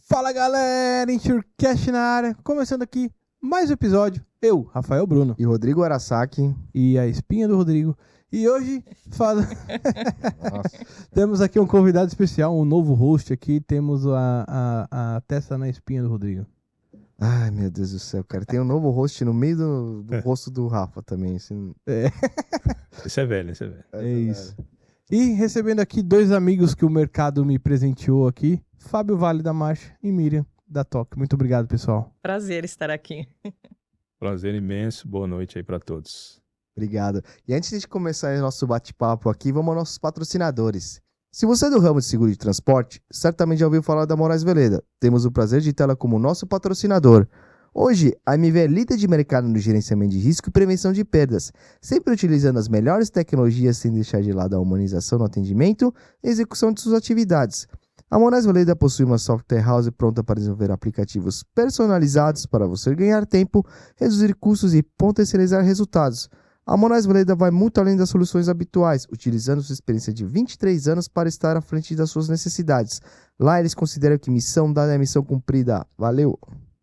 Fala galera, InsureCast na área, começando aqui mais um episódio, eu, Rafael Bruno e Rodrigo Arasaki e a espinha do Rodrigo, e hoje temos aqui um convidado especial, um novo host aqui, temos a testa na espinha do Rodrigo. Ai meu Deus do céu, cara, tem um novo host no meio do rosto do Rafa também. Assim... Esse é velho. É isso. E recebendo aqui dois amigos que o mercado me presenteou aqui, Fábio Vale da Marcha e Miriam da Toque. Muito obrigado, pessoal. Prazer estar aqui. Prazer imenso. Boa noite aí para todos. Obrigado. E antes de começar nosso bate-papo aqui, vamos aos nossos patrocinadores. Se você é do ramo de seguro de transporte, certamente já ouviu falar da Moraes Veleda. Temos o prazer de tê-la como nosso patrocinador. Hoje, a MV é líder de mercado no gerenciamento de risco e prevenção de perdas, sempre utilizando as melhores tecnologias sem deixar de lado a humanização no atendimento e execução de suas atividades. A Moraes Veleda possui uma software house pronta para desenvolver aplicativos personalizados para você ganhar tempo, reduzir custos e potencializar resultados. A Moraes Veleda vai muito além das soluções habituais, utilizando sua experiência de 23 anos para estar à frente das suas necessidades. Lá eles consideram que missão dada é missão cumprida. Valeu!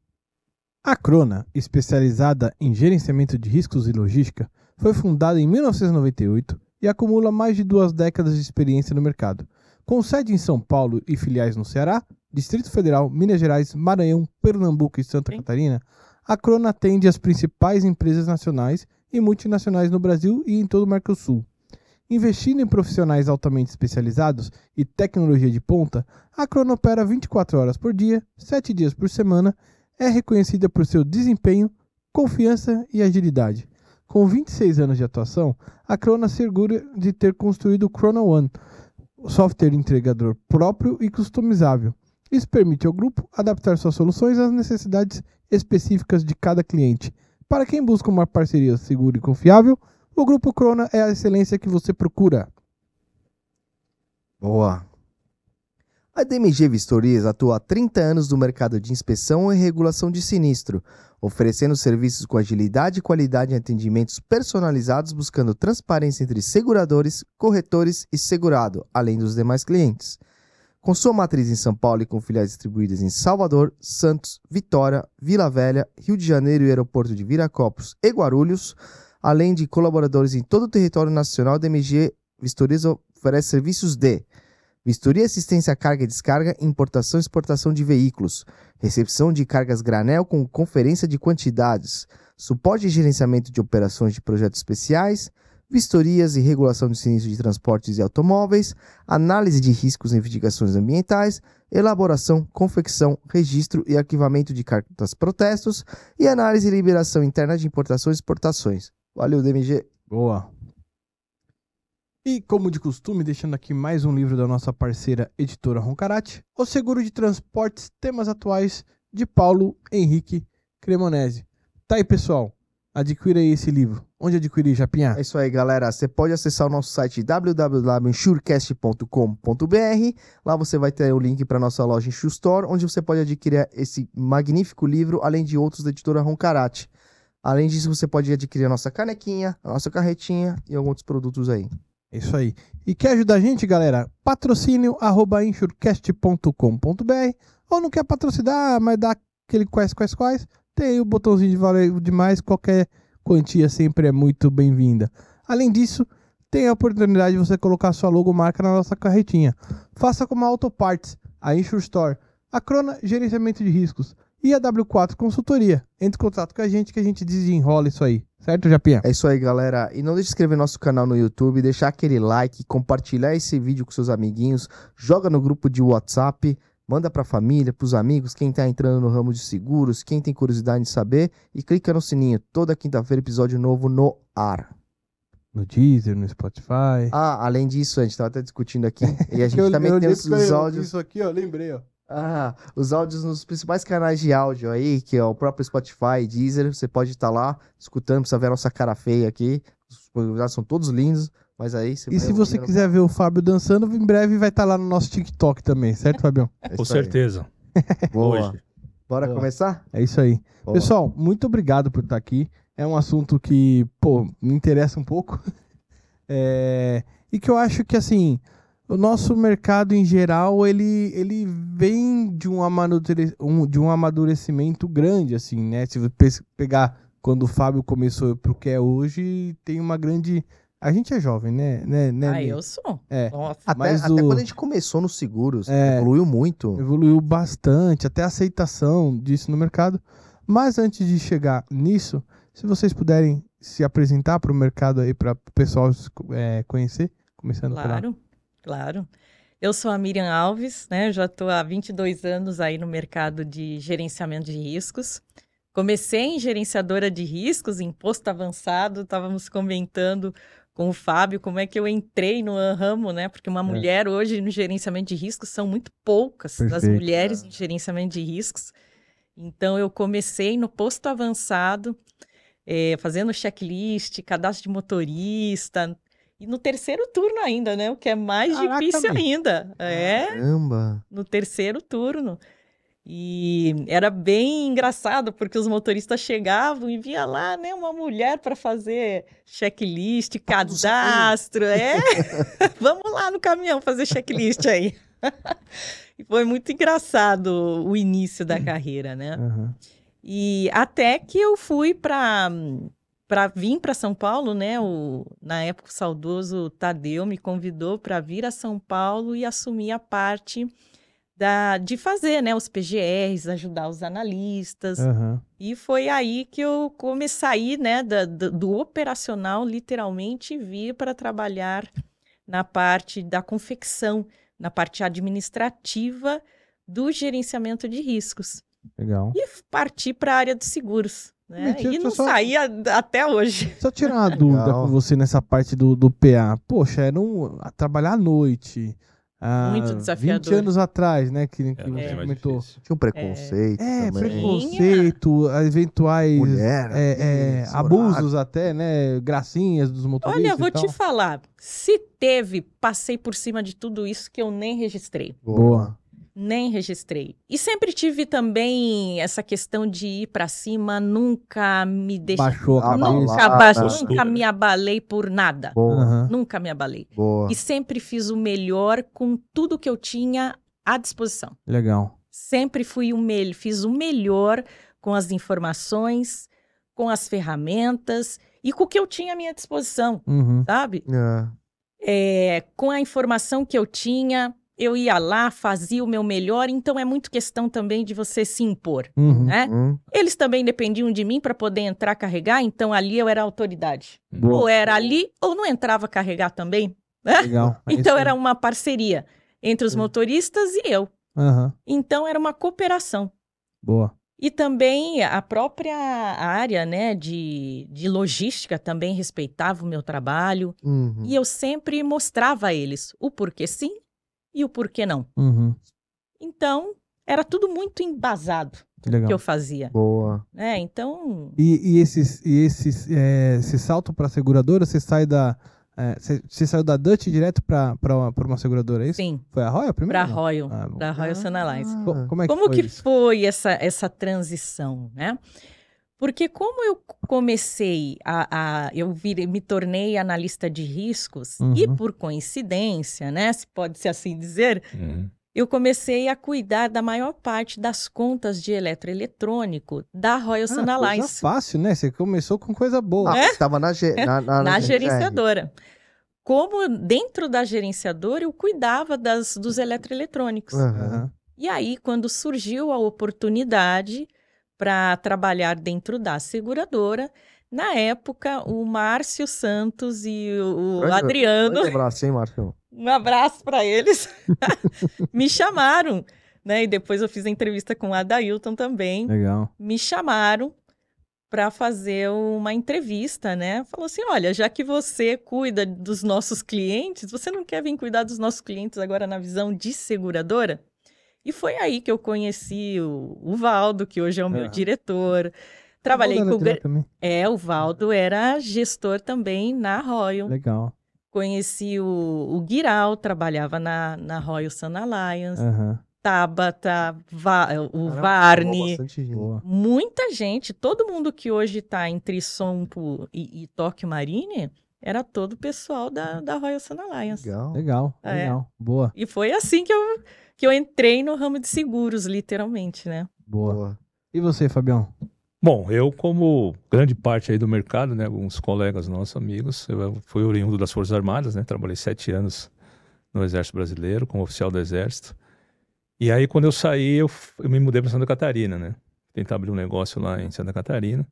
A Crona, especializada em gerenciamento de riscos e logística, foi fundada em 1998 e acumula mais de 2 décadas de experiência no mercado. Com sede em São Paulo e filiais no Ceará, Distrito Federal, Minas Gerais, Maranhão, Pernambuco e Santa Catarina, a Crona atende as principais empresas nacionais e multinacionais no Brasil e em todo o Mercosul. Investindo em profissionais altamente especializados e tecnologia de ponta, a Crona opera 24 horas por dia, 7 dias por semana, é reconhecida por seu desempenho, confiança e agilidade. Com 26 anos de atuação, a Crona se orgulha de ter construído o Crona One, software entregador próprio e customizável. Isso permite ao grupo adaptar suas soluções às necessidades específicas de cada cliente. Para quem busca uma parceria segura e confiável, o Grupo Crona é a excelência que você procura. Boa! A DMG Vistorias atua há 30 anos no mercado de inspeção e regulação de sinistro, oferecendo serviços com agilidade e qualidade em atendimentos personalizados, buscando transparência entre seguradores, corretores e segurado, além dos demais clientes. Com sua matriz em São Paulo e com filiais distribuídas em Salvador, Santos, Vitória, Vila Velha, Rio de Janeiro e aeroporto de Viracopos e Guarulhos, além de colaboradores em todo o território nacional, a DMG Vistorias oferece serviços de vistoria e assistência à carga e descarga, importação e exportação de veículos, recepção de cargas granel com conferência de quantidades, suporte e gerenciamento de operações de projetos especiais, vistorias e regulação de sinistro de transportes e automóveis, análise de riscos e investigações ambientais, elaboração, confecção, registro e arquivamento de cartas protestos e análise e liberação interna de importações e exportações. Valeu, DMG. Boa! E, como de costume, deixando aqui mais um livro da nossa parceira editora Roncarate, O Seguro de Transportes, Temas Atuais, de Paulo Henrique Cremonese. Tá aí, pessoal, adquira aí esse livro. Onde adquirir, Japinha? É isso aí, galera. Você pode acessar o nosso site www.insurecast.com.br. Lá você vai ter o link para nossa loja Insure Store, onde você pode adquirir esse magnífico livro, além de outros da editora Roncarate. Além disso, você pode adquirir a nossa canequinha, a nossa carretinha e alguns outros produtos aí. É isso aí. E quer ajudar a gente, galera? Patrocínio@insurecast.com.br. Ou não quer patrocinar, mas dá aquele quais, tem aí o botãozinho de valer demais. Qualquer quantia sempre é muito bem-vinda. Além disso, tem a oportunidade de você colocar sua logomarca na nossa carretinha. Faça como a Autoparts, a Insure Store, a Crona Gerenciamento de Riscos e a W4 Consultoria. Entre em contato com a gente que a gente desenrola isso aí. Certo, Japinha? É isso aí, galera. E não deixe de se inscrever no nosso canal no YouTube, deixar aquele like, compartilhar esse vídeo com seus amiguinhos, joga no grupo de WhatsApp, manda pra família, pros amigos, quem tá entrando no ramo de seguros, quem tem curiosidade de saber, e clica no sininho. Toda quinta-feira, episódio novo no ar. No Deezer, no Spotify. Ah, além disso, a gente tava até discutindo aqui, e a gente também tem os áudios... Isso aqui, ó, lembrei, ó. Ah, os áudios nos principais canais de áudio aí, que é o próprio Spotify, Deezer, você pode estar lá escutando, precisa ver a nossa cara feia aqui, os convidados são todos lindos, mas aí você E se você quiser ver o Fábio dançando, em breve vai estar lá no nosso TikTok também, certo, Fabião? Com certeza. Boa. Hoje. Bora começar? É isso aí. Boa. Pessoal, muito obrigado por estar aqui, é um assunto que, me interessa um pouco, e que eu acho que, assim, o nosso mercado em geral, ele vem de de um amadurecimento grande, assim, né? Se você pegar quando o Fábio começou pro que é hoje, tem uma grande... A gente é jovem, né? Ah, Ney? eu sou. É. Nossa. Até quando a gente começou nos seguros, evoluiu muito. Evoluiu bastante, até a aceitação disso no mercado. Mas antes de chegar nisso, se vocês puderem se apresentar para o mercado aí, para o pessoal conhecer, começando Claro. Eu sou a Miriam Alves, né? Já estou há 22 anos aí no mercado de gerenciamento de riscos. Comecei em gerenciadora de riscos, em posto avançado, estávamos comentando com o Fábio como é que eu entrei no ramo, né? Porque uma mulher hoje no gerenciamento de riscos são muito poucas das mulheres em gerenciamento de riscos. Então, eu comecei no posto avançado, fazendo checklist, cadastro de motorista, e no terceiro turno ainda, né? O que é mais difícil ainda. Caramba! No terceiro turno. E era bem engraçado, porque os motoristas chegavam e via lá, né, uma mulher para fazer checklist, cadastro. Vamos lá no caminhão fazer checklist aí. E foi muito engraçado o início da carreira, né? Uhum. E até que eu fui para vir para São Paulo, né? Na época, o saudoso Tadeu me convidou para vir a São Paulo e assumir a parte de fazer, né, os PGRs, ajudar os analistas. Uhum. E foi aí que eu comecei a sair, né, do operacional, literalmente, e vir para trabalhar na parte da confecção, na parte administrativa do gerenciamento de riscos. Legal. E parti para a área dos seguros. Né? Mentira, E não saí até hoje. Só tirar uma dúvida com você nessa parte do PA. Poxa, era trabalhar à noite. Muito desafiador. 20 anos atrás, né? Que você comentou. Tinha um preconceito também. Preconceito, eventuais mulher, abusos até, né? Gracinhas dos motoristas. Olha, vou te falar. Se teve, passei por cima de tudo isso que eu nem registrei. Boa. Nem registrei. E sempre tive também essa questão de ir pra cima, nunca me deixei. Baixou a nunca me abalei por nada. Boa. Nunca me abalei. Boa. E sempre fiz o melhor com tudo que eu tinha à disposição. Legal. Sempre fiz o melhor com as informações, com as ferramentas e com o que eu tinha à minha disposição, sabe? Com a informação que eu tinha, eu ia lá, fazia o meu melhor, então é muito questão também de você se impor, né? Eles também dependiam de mim para poder entrar carregar, então ali eu era autoridade. Ou era ali, ou não entrava carregar também, né? Legal. Então era uma parceria entre os motoristas e eu. Então era uma cooperação. Boa. E também a própria área, né, de logística também respeitava o meu trabalho. E eu sempre mostrava a eles o porquê sim e o porquê não. Então, era tudo muito embasado que eu fazia. Boa. Então... E esse salto para a seguradora, você saiu da Dutch direto para uma seguradora, é isso? Sim. Foi a Royal primeiro? Para a Royal Sun Alliance. Como que foi essa transição, né? Porque como eu comecei eu me tornei analista de riscos e por coincidência, né, se pode ser assim dizer, eu comecei a cuidar da maior parte das contas de eletroeletrônico da Royal Sun Alliance. Coisa fácil, né? Você começou com coisa boa. Você estava na gerenciadora. Como dentro da gerenciadora eu cuidava dos eletroeletrônicos. E aí, quando surgiu a oportunidade para trabalhar dentro da seguradora, na época, o Márcio Santos e o Adriano... Um abraço, hein, Márcio? Um abraço para eles. Me chamaram, né? E depois eu fiz a entrevista com o Adailton também. Legal. Me chamaram para fazer uma entrevista, né? Falou assim, olha, já que você cuida dos nossos clientes, você não quer vir cuidar dos nossos clientes agora na visão de seguradora? E foi aí que eu conheci o Valdo, que hoje é o meu diretor. Trabalhei com o Valdo era gestor também na Royal. Legal. Conheci o Guiral, trabalhava na Royal Sun Alliance. Tabata, o Varne. Muita gente, todo mundo que hoje está entre Sompo e Tóquio Marine era todo o pessoal da Royal Sun Alliance. Legal. Legal, É. legal. Boa, E foi assim que eu entrei no ramo de seguros, literalmente, né? boa. Boa. E você, Fabião? Bom, eu como grande parte aí do mercado, né, alguns colegas nossos, amigos, eu fui oriundo das Forças Armadas, né, trabalhei 7 anos no Exército Brasileiro, como oficial do Exército. E aí quando eu saí, eu me mudei para Santa Catarina, né, tentar abrir um negócio lá em Santa Catarina.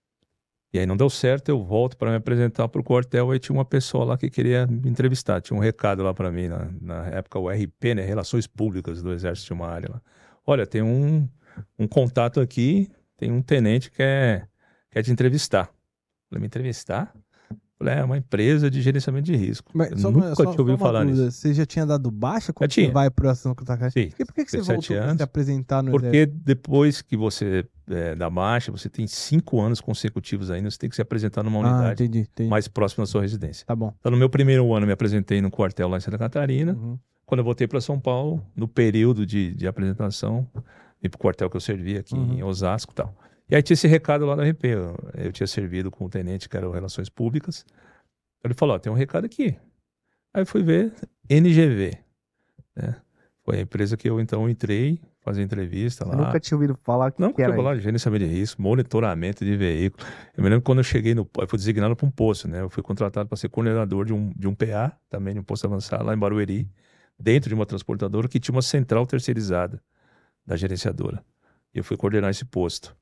E aí não deu certo, eu volto para me apresentar para o quartel, aí tinha uma pessoa lá que queria me entrevistar, tinha um recado lá para mim, na época o RP, né, Relações Públicas do Exército, tinha uma área lá. Olha, tem um contato aqui, tem um tenente que quer te entrevistar. Falei, me entrevistar? Falei, é uma empresa de gerenciamento de risco. Mas Eu só nunca tinha ouvido uma falar dúvida. nisso. Você já tinha dado baixa quando Já tinha. você vai para Santa Catarina? Sim, E por que você teve 7 voltou para anos. se apresentar no Porque Exército? depois que você dá baixa, você tem 5 anos consecutivos ainda, você tem que se apresentar numa unidade Entendi. mais próxima da sua residência. Tá bom. Então, no meu primeiro ano, eu me apresentei no quartel lá em Santa Catarina. Uhum. Quando eu voltei para São Paulo, no período de apresentação, vim para o quartel que eu servi aqui em Osasco e tal. E aí tinha esse recado lá da RP. Eu tinha servido com o tenente, que era o Relações Públicas. Ele falou, ó, tem um recado aqui. Aí eu fui ver NGV, né? Foi a empresa que eu então entrei, fazer entrevista lá. Eu nunca tinha ouvido falar o que, Não, que era porque eu vou lá, gerenciamento de risco, monitoramento de veículo. Eu me lembro quando eu cheguei eu fui designado para um posto, né? Eu fui contratado para ser coordenador de um PA, também de um posto avançado lá em Barueri, dentro de uma transportadora que tinha uma central terceirizada da gerenciadora. E eu fui coordenar esse posto.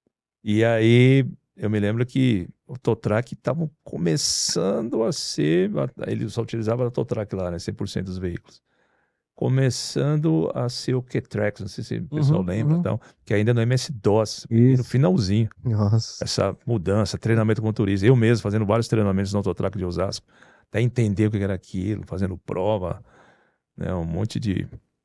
E aí eu me lembro que o Totrac estavam começando a ser, ele só utilizava a Totrac lá, né? 100% dos veículos. Começando a ser o Q-Trax, não sei se o pessoal lembra, então, que ainda no MS-DOS, no finalzinho. Nossa. Essa mudança, treinamento com motorista. Eu mesmo fazendo vários treinamentos no Autotrack de Osasco, até entender o que era aquilo, fazendo prova, né, um monte de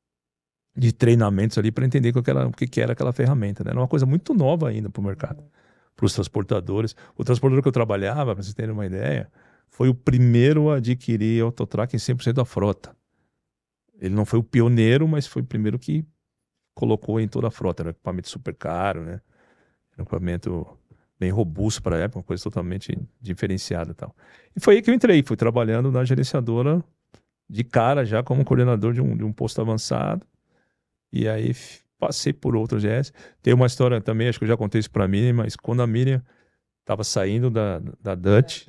treinamentos ali para entender o que era aquela ferramenta. Né? Era uma coisa muito nova ainda para o mercado, para os transportadores. O transportador que eu trabalhava, para vocês terem uma ideia, foi o primeiro a adquirir Autotrack em 100% da frota. Ele não foi o pioneiro, mas foi o primeiro que colocou em toda a frota. Era um equipamento super caro, né? Era um equipamento bem robusto para a época, uma coisa totalmente diferenciada e tal. E foi aí que eu entrei, fui trabalhando na gerenciadora de cara já como coordenador de um posto avançado. E aí passei por outras GS. Tem uma história também, acho que eu já contei isso para a Miriam, mas quando a Miriam estava saindo da Dutch,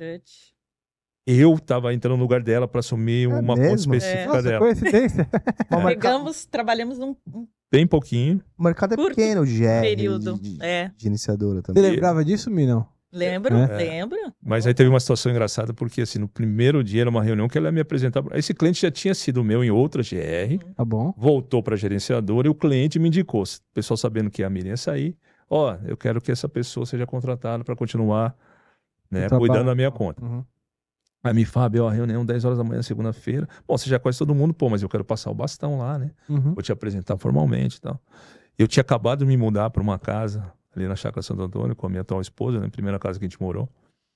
eu estava entrando no lugar dela para assumir uma conta específica Nossa, dela. coincidência. Trabalhamos num Bem pouquinho. O mercado é curto pequeno de GR, período. de É. gerenciadora Você também. lembrava disso, Minão? Lembro, É. lembro. Mas aí teve uma situação engraçada, porque assim, no primeiro dia era uma reunião que ela ia me apresentar. Esse cliente já tinha sido meu em outra GR, Tá bom. voltou para a gerenciadora e o cliente me indicou. O pessoal sabendo que a Miriam ia sair, eu quero que essa pessoa seja contratada para continuar, né, cuidando da minha conta. Uhum. Aí me Fábio, a reunião 10 horas da manhã, segunda-feira. Bom, você já conhece todo mundo, mas eu quero passar o bastão lá, né? Uhum. Vou te apresentar formalmente e tal. Eu tinha acabado de me mudar para uma casa ali na Chácara Santo Antônio com a minha atual esposa, né? Primeira casa que a gente morou.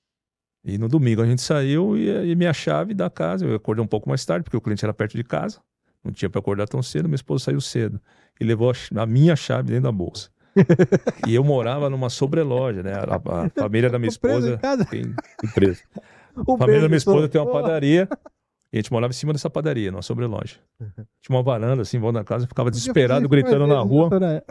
E no domingo a gente saiu e minha chave da casa, eu acordei um pouco mais tarde, porque o cliente era perto de casa, não tinha para acordar tão cedo, minha esposa saiu cedo e levou a minha chave dentro da bolsa. E eu morava numa sobreloja, né? A família da minha esposa tem preso. A família da minha esposa tem uma padaria e a gente morava em cima dessa padaria, numa sobreloja. Tinha uma varanda assim, em volta da casa, eu ficava desesperado, gritando na rua.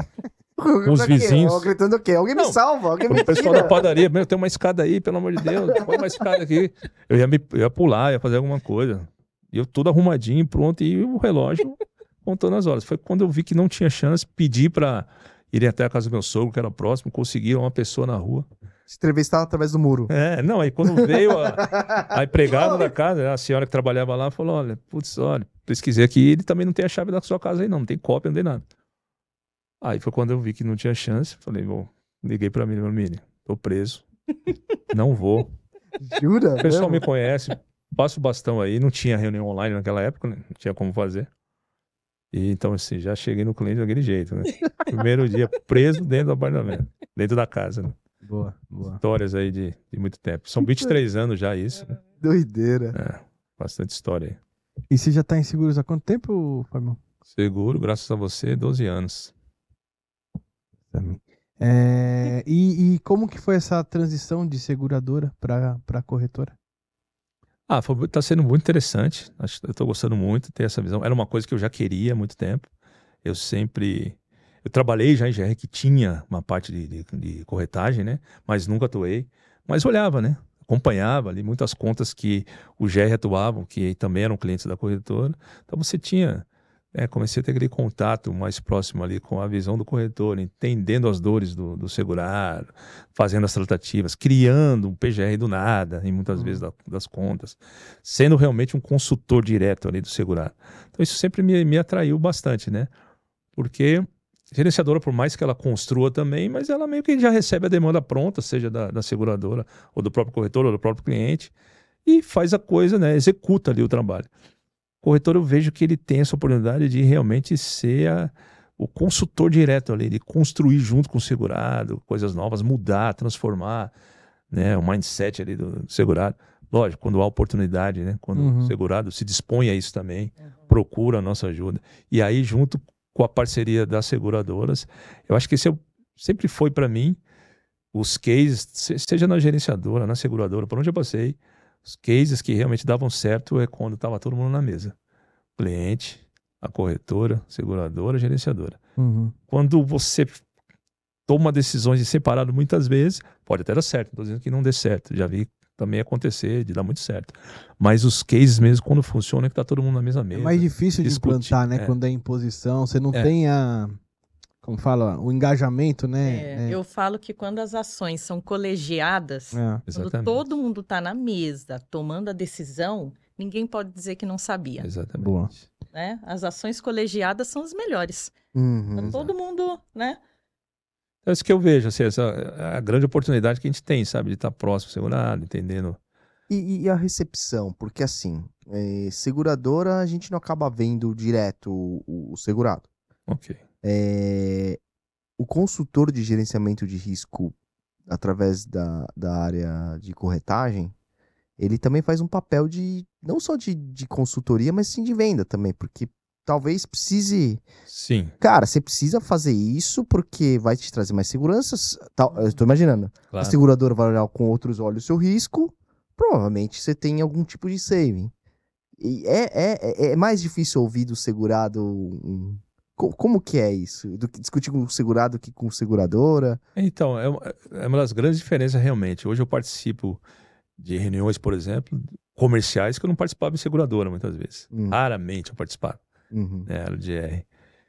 Com os vizinhos. Gritando o quê? Alguém me salva, alguém me O pessoal da padaria, tem uma escada aí, pelo amor de Deus, põe uma escada aqui. Eu ia pular, ia fazer alguma coisa. E eu tudo arrumadinho, pronto, e o relógio contando as horas. Foi quando eu vi que não tinha chance, pedi pra irem até a casa do meu sogro, que era próximo, conseguiram uma pessoa na rua. Se entrevistar através do muro. Não, aí quando veio a empregada da casa, a senhora que trabalhava lá, falou, olha, pesquisei aqui, ele também não tem a chave da sua casa aí não tem cópia, não tem nada. Aí foi quando eu vi que não tinha chance, falei, bom, liguei pra Miriam, tô preso, não vou. Jura? O pessoal me conhece, passo o bastão aí, não tinha reunião online naquela época, né? Não tinha como fazer. E então assim, já cheguei no cliente daquele jeito, né? Primeiro dia preso dentro do apartamento, dentro da casa, né? Boa. Histórias aí de muito tempo. São 23 anos já isso, né? Doideira. Bastante história aí. E você já tá em seguros há quanto tempo, Fabião? Seguro, graças a você, 12 anos. E como que foi essa transição de seguradora para corretora? Tá sendo muito interessante. Eu tô gostando muito de ter essa visão. Era uma coisa que eu já queria há muito tempo. Eu trabalhei já em GR que tinha uma parte de corretagem, né? Mas nunca atuei. Mas olhava, né? Acompanhava ali muitas contas que o GR atuavam, que também eram clientes da corretora. Então você tinha... comecei a ter aquele contato mais próximo ali com a visão do corretor, entendendo as dores do segurado, fazendo as tratativas, criando um PGR do nada, em muitas vezes das contas, sendo realmente um consultor direto ali do segurado. Então isso sempre me atraiu bastante, né? Porque gerenciadora, por mais que ela construa também, mas ela meio que já recebe a demanda pronta, seja da seguradora, ou do próprio corretor, ou do próprio cliente, e faz a coisa, né? Executa ali o trabalho. O corretor, eu vejo que ele tem essa oportunidade de realmente ser o consultor direto ali, de construir junto com o segurado, coisas novas, mudar, transformar, né, o mindset ali do segurado. Lógico, quando há oportunidade, né, quando o segurado se dispõe a isso também, procura a nossa ajuda. E aí, junto com a parceria das seguradoras, eu acho que esse sempre foi para mim os cases, seja na gerenciadora, na seguradora, por onde eu passei, os cases que realmente davam certo é quando estava todo mundo na mesa. Cliente, a corretora, seguradora, gerenciadora. Quando você toma decisões de separado muitas vezes, pode até dar certo, não estou dizendo que não dê certo, já vi também acontecer de dar muito certo. Mas os cases mesmo, quando funciona, é que está todo mundo na mesma mesa. É mais difícil de implantar, né? Quando é imposição, você não tem como fala, o engajamento, né? Eu falo que quando as ações são colegiadas, quando todo mundo está na mesa tomando a decisão, ninguém pode dizer que não sabia. Exatamente. Boa. Né? As ações colegiadas são as melhores. Quando todo mundo, né? É isso que eu vejo, assim, essa é a grande oportunidade que a gente tem, sabe? De estar próximo, segurado, entendendo. E a recepção? Porque assim, seguradora a gente não acaba vendo direto o segurado. Ok. O consultor de gerenciamento de risco através da área de corretagem, ele também faz um papel não só de consultoria, mas sim de venda também, porque talvez precise... Sim. Cara, você precisa fazer isso porque vai te trazer mais segurança. Eu estou imaginando. Claro. A seguradora vai olhar com outros olhos o seu risco, provavelmente você tem algum tipo de saving. E é mais difícil ouvir do segurado... Como que é isso? Discutir com o segurado que com seguradora? Então, é uma das grandes diferenças realmente. Hoje eu participo de reuniões, por exemplo, comerciais que eu não participava em seguradora muitas vezes. Raramente eu participava, né, LGR.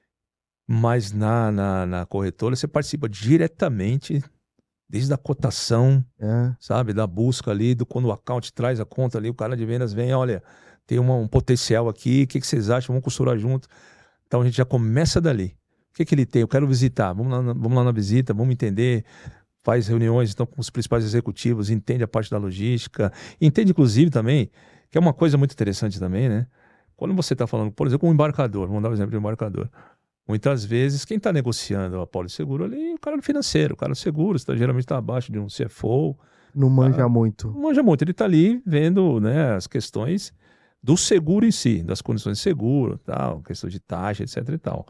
Mas na corretora você participa diretamente, desde a cotação, sabe, da busca ali, quando o account traz a conta ali, o cara de vendas vem, olha, tem um potencial aqui, o que vocês acham? Vamos costurar junto. Então a gente já começa dali. O que ele tem? Eu quero visitar. Vamos lá na visita, vamos entender. Faz reuniões então, com os principais executivos, entende a parte da logística, entende inclusive também, que é uma coisa muito interessante também, né? Quando você está falando, por exemplo, com um embarcador, vamos dar um exemplo de um embarcador. Muitas vezes, quem está negociando a pólice seguro ali é o cara do financeiro, o cara do seguro, geralmente está abaixo de um CFO. Não manja muito. Não manja muito, ele está ali vendo, né, as questões do seguro em si, das condições de seguro, tal, questão de taxa, etc e tal.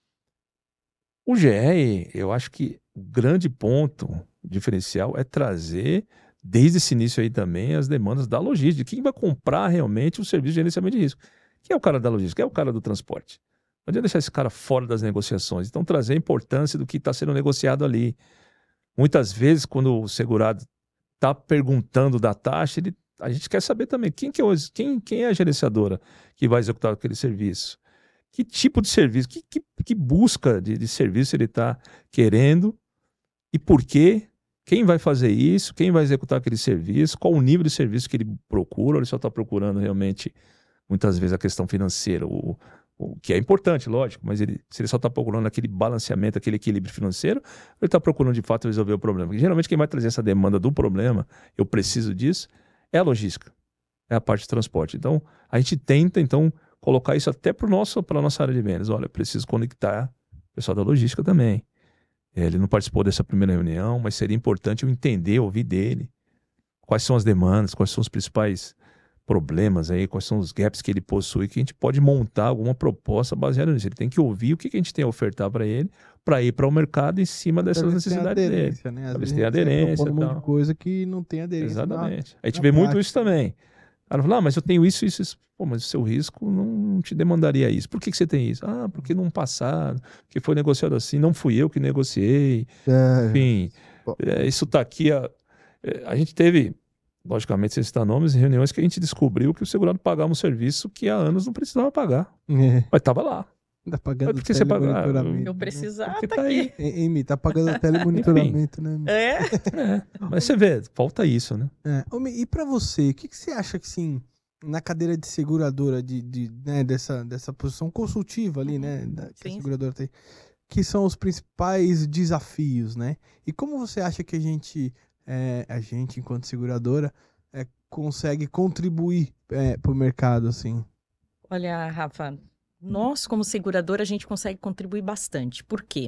O GR, eu acho que o grande ponto diferencial é trazer, desde esse início aí também, as demandas da logística. Quem vai comprar realmente o serviço de gerenciamento de risco? Quem é o cara da logística? Quem é o cara do transporte? Não adianta deixar esse cara fora das negociações. Então, trazer a importância do que está sendo negociado ali. Muitas vezes, quando o segurado está perguntando da taxa, a gente quer saber também quem é a gerenciadora que vai executar aquele serviço. Que tipo de serviço, que busca de serviço ele está querendo e por quê? Quem vai fazer isso? Quem vai executar aquele serviço? Qual o nível de serviço que ele procura? Ou ele só está procurando realmente, muitas vezes, a questão financeira, o que é importante, lógico, mas se ele só está procurando aquele balanceamento, aquele equilíbrio financeiro, ele está procurando de fato resolver o problema. Porque, geralmente quem vai trazer essa demanda do problema, eu preciso disso, é a logística, é a parte de transporte. Então, a gente tenta, então, colocar isso até para a nossa área de vendas. Olha, eu preciso conectar o pessoal da logística também. Ele não participou dessa primeira reunião, mas seria importante eu entender, ouvir dele, quais são as demandas, quais são os principais problemas aí, quais são os gaps que ele possui, que a gente pode montar alguma proposta baseada nisso. Ele tem que ouvir o que a gente tem a ofertar para ele, para ir para o mercado em cima dessas necessidades dele. Né? Talvez tenha aderência. Um monte de coisa que não tem aderência. Exatamente. A gente vê muito isso também. Ela falou, mas eu tenho isso, isso, isso. Pô, mas o seu risco não te demandaria isso. Por que você tem isso? Ah, porque no passado, que foi negociado assim, não fui eu que negociei. Enfim, isso tá aqui. A gente teve, logicamente, sem citar nomes, reuniões que a gente descobriu que o segurado pagava um serviço que há anos não precisava pagar. Mas estava lá. Tá pagando Por que você telemonitoramento. Eu precisava, Porque tá tá aqui. Amy, tá pagando telemonitoramento, né? Mas você vê, falta isso, né? E pra você, o que você acha que, sim, na cadeira de seguradora, né, dessa posição consultiva ali, né, que a Sim. seguradora tem, que são os principais desafios, né? E como você acha que a gente, enquanto seguradora, consegue contribuir pro mercado, assim? Olha, Rafa, nós como seguradora a gente consegue contribuir bastante. Por quê?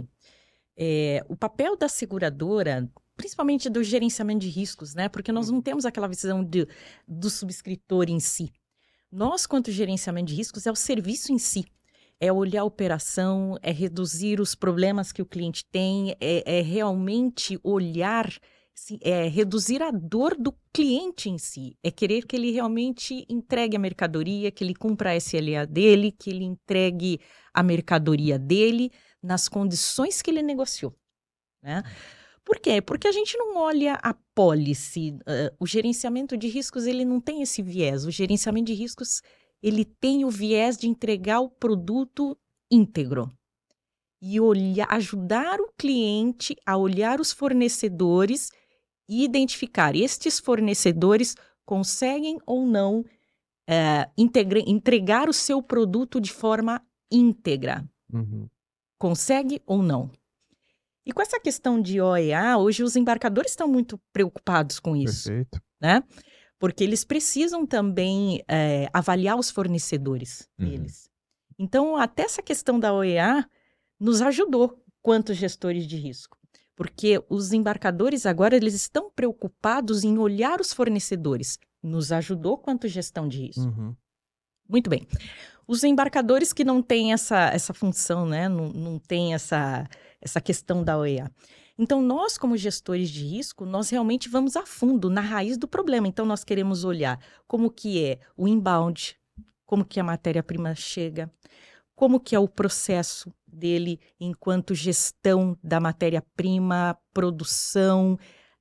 O papel da seguradora, principalmente do gerenciamento de riscos, né? Porque nós não temos aquela visão do subscritor em si. Nós, quanto gerenciamento de riscos, é o serviço em si. É olhar a operação, é reduzir os problemas que o cliente tem, é realmente olhar, reduzir a dor do cliente em si. É querer que ele realmente entregue a mercadoria, que ele cumpra a SLA dele, que ele entregue a mercadoria dele nas condições que ele negociou, né? Por quê? Porque a gente não olha a policy. O gerenciamento de riscos, ele não tem esse viés. O gerenciamento de riscos, ele tem o viés de entregar o produto íntegro. E ajudar o cliente a olhar os fornecedores e identificar estes fornecedores conseguem ou não entregar o seu produto de forma íntegra. Uhum. Consegue ou não? E com essa questão de OEA, hoje os embarcadores estão muito preocupados com isso. Perfeito. Né? Porque eles precisam também avaliar os fornecedores deles. Então, até essa questão da OEA nos ajudou quanto gestores de risco. Porque os embarcadores agora eles estão preocupados em olhar os fornecedores. Nos ajudou quanto gestão de risco. Uhum. Muito bem. Os embarcadores que não têm essa função, né? Não tem essa questão da OEA. Então, nós, como gestores de risco, nós realmente vamos a fundo, na raiz do problema. Então, nós queremos olhar como que é o inbound, como que a matéria-prima chega, como que é o processo dele enquanto gestão da matéria-prima, produção,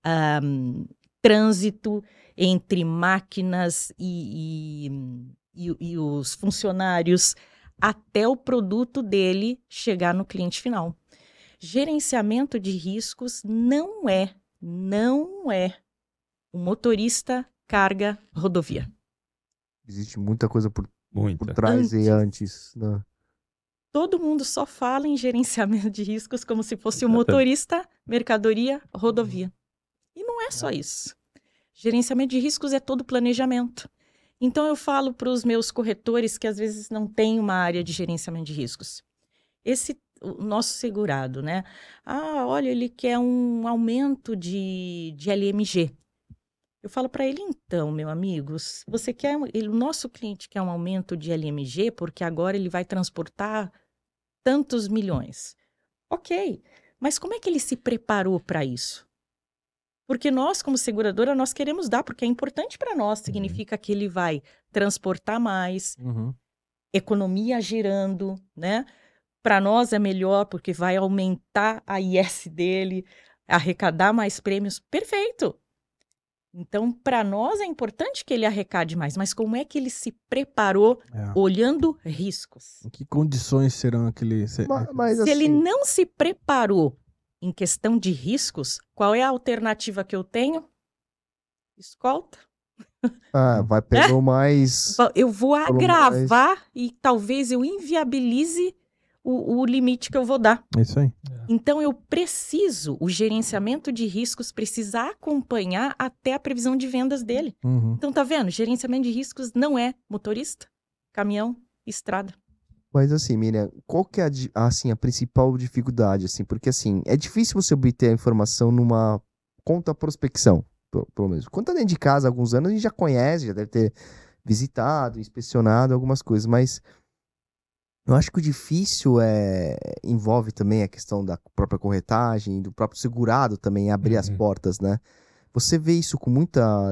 trânsito entre máquinas e os funcionários, até o produto dele chegar no cliente final. Gerenciamento de riscos não é o motorista carga rodovia. Existe muita coisa por Muita. trás e antes. Né? Todo mundo só fala em gerenciamento de riscos como se fosse o motorista, mercadoria, rodovia. E não é só isso. Gerenciamento de riscos é todo planejamento. Então, eu falo para os meus corretores que às vezes não tem uma área de gerenciamento de riscos. O nosso segurado, né? Olha, ele quer um aumento de LMG. Eu falo para ele, então, meu amigo, você quer, o nosso cliente quer um aumento de LMG porque agora ele vai transportar tantos milhões. Ok, mas como é que ele se preparou para isso? Porque nós, como seguradora, nós queremos dar, porque é importante para nós, significa que ele vai transportar mais, economia gerando, né? Para nós é melhor, porque vai aumentar a IS dele, arrecadar mais prêmios. Perfeito! Então, para nós é importante que ele arrecade mais, mas como é que ele se preparou olhando riscos? Em que condições serão aqueles... Mas, Se assim, ele não se preparou em questão de riscos, qual é a alternativa que eu tenho? Escolta. vai pelo mais... Eu vou agravar e talvez eu inviabilize o limite que eu vou dar. É isso aí. Então, o gerenciamento de riscos precisa acompanhar até a previsão de vendas dele. Então, tá vendo? Gerenciamento de riscos não é motorista, caminhão, estrada. Mas assim, Miriam, qual que é a principal dificuldade? Assim, porque assim, é difícil você obter a informação numa conta prospecção, pelo menos. Quando tá dentro de casa há alguns anos, a gente já conhece, já deve ter visitado, inspecionado algumas coisas, mas eu acho que o difícil envolve também a questão da própria corretagem, do próprio segurado também abrir as portas, né? Você vê isso com muita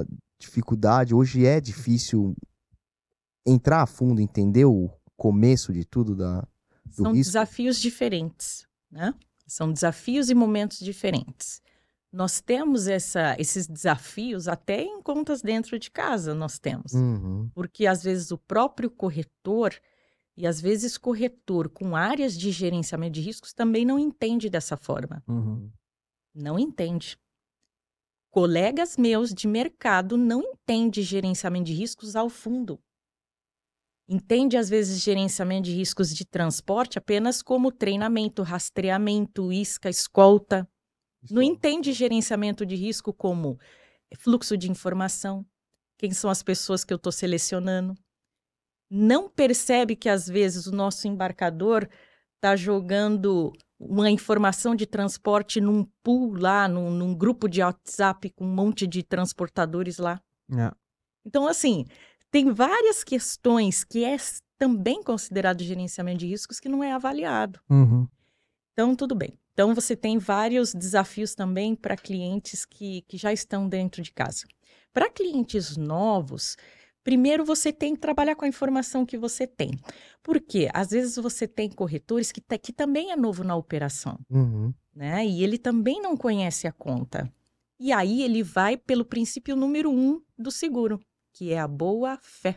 dificuldade? Hoje é difícil entrar a fundo, entender o começo de tudo do São risco? desafios diferentes, né? São desafios e momentos diferentes. Nós temos esses desafios até em contas dentro de casa, nós temos. Uhum. Porque, às vezes, o próprio corretor, e às vezes corretor com áreas de gerenciamento de riscos também não entende dessa forma. Uhum. Não entende. Colegas meus de mercado não entendem gerenciamento de riscos ao fundo. Entende, às vezes, gerenciamento de riscos de transporte apenas como treinamento, rastreamento, isca, escolta. Não entende gerenciamento de risco como fluxo de informação, quem são as pessoas que eu estou selecionando. Não percebe que, às vezes, o nosso embarcador está jogando uma informação de transporte num pool lá, num grupo de WhatsApp com um monte de transportadores lá. Então, assim, tem várias questões que é também considerado gerenciamento de riscos que não é avaliado. Uhum. Então, tudo bem. Então, você tem vários desafios também para clientes que já estão dentro de casa. Para clientes novos, primeiro você tem que trabalhar com a informação que você tem. Por quê? Às vezes você tem corretores que também é novo na operação, Uhum. né? E ele também não conhece a conta. E aí ele vai pelo princípio número 1 do seguro, que é a boa-fé.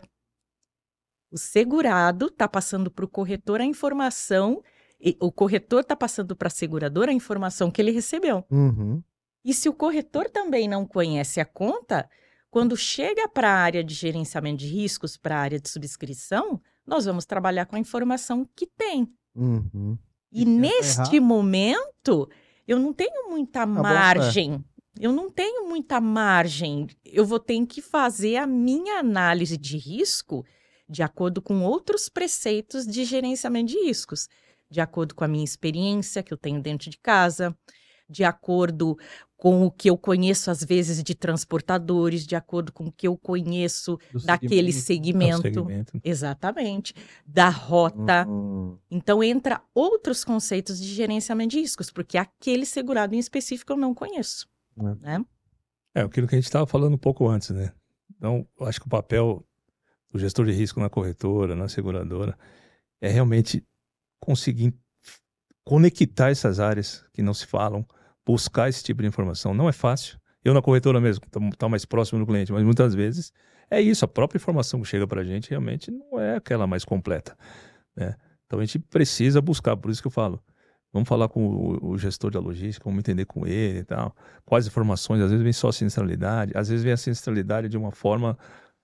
O segurado está passando para o corretor a informação, e o corretor está passando para a seguradora a informação que ele recebeu. Uhum. E se o corretor também não conhece a conta, quando chega para a área de gerenciamento de riscos, para a área de subscrição, nós vamos trabalhar com a informação que tem. Uhum. E se neste errar? momento, eu não tenho muita bom, margem. Eu não tenho muita margem. Eu vou ter que fazer a minha análise de risco de acordo com outros preceitos de gerenciamento de riscos, de acordo com a minha experiência que eu tenho dentro de casa, de acordo com o que eu conheço, às vezes, de transportadores, de acordo com o que eu conheço Do daquele segmento. segmento. Exatamente. Da rota. Uhum. Então, entra outros conceitos de gerenciamento de riscos, porque aquele segurado em específico eu não conheço. Né? É aquilo que a gente estava falando um pouco antes, né? Então, eu acho que o papel do gestor de risco na corretora, na seguradora, é realmente conseguir conectar essas áreas que não se falam, buscar esse tipo de informação. Não é fácil. Eu na corretora mesmo, tá mais próximo do cliente, mas muitas vezes é isso, a própria informação que chega para a gente realmente não é aquela mais completa, né? Então a gente precisa buscar, por isso que eu falo, vamos falar com o gestor da logística, vamos entender com ele e tal, quais informações, às vezes vem só a sinistralidade, às vezes vem a sinistralidade de uma forma,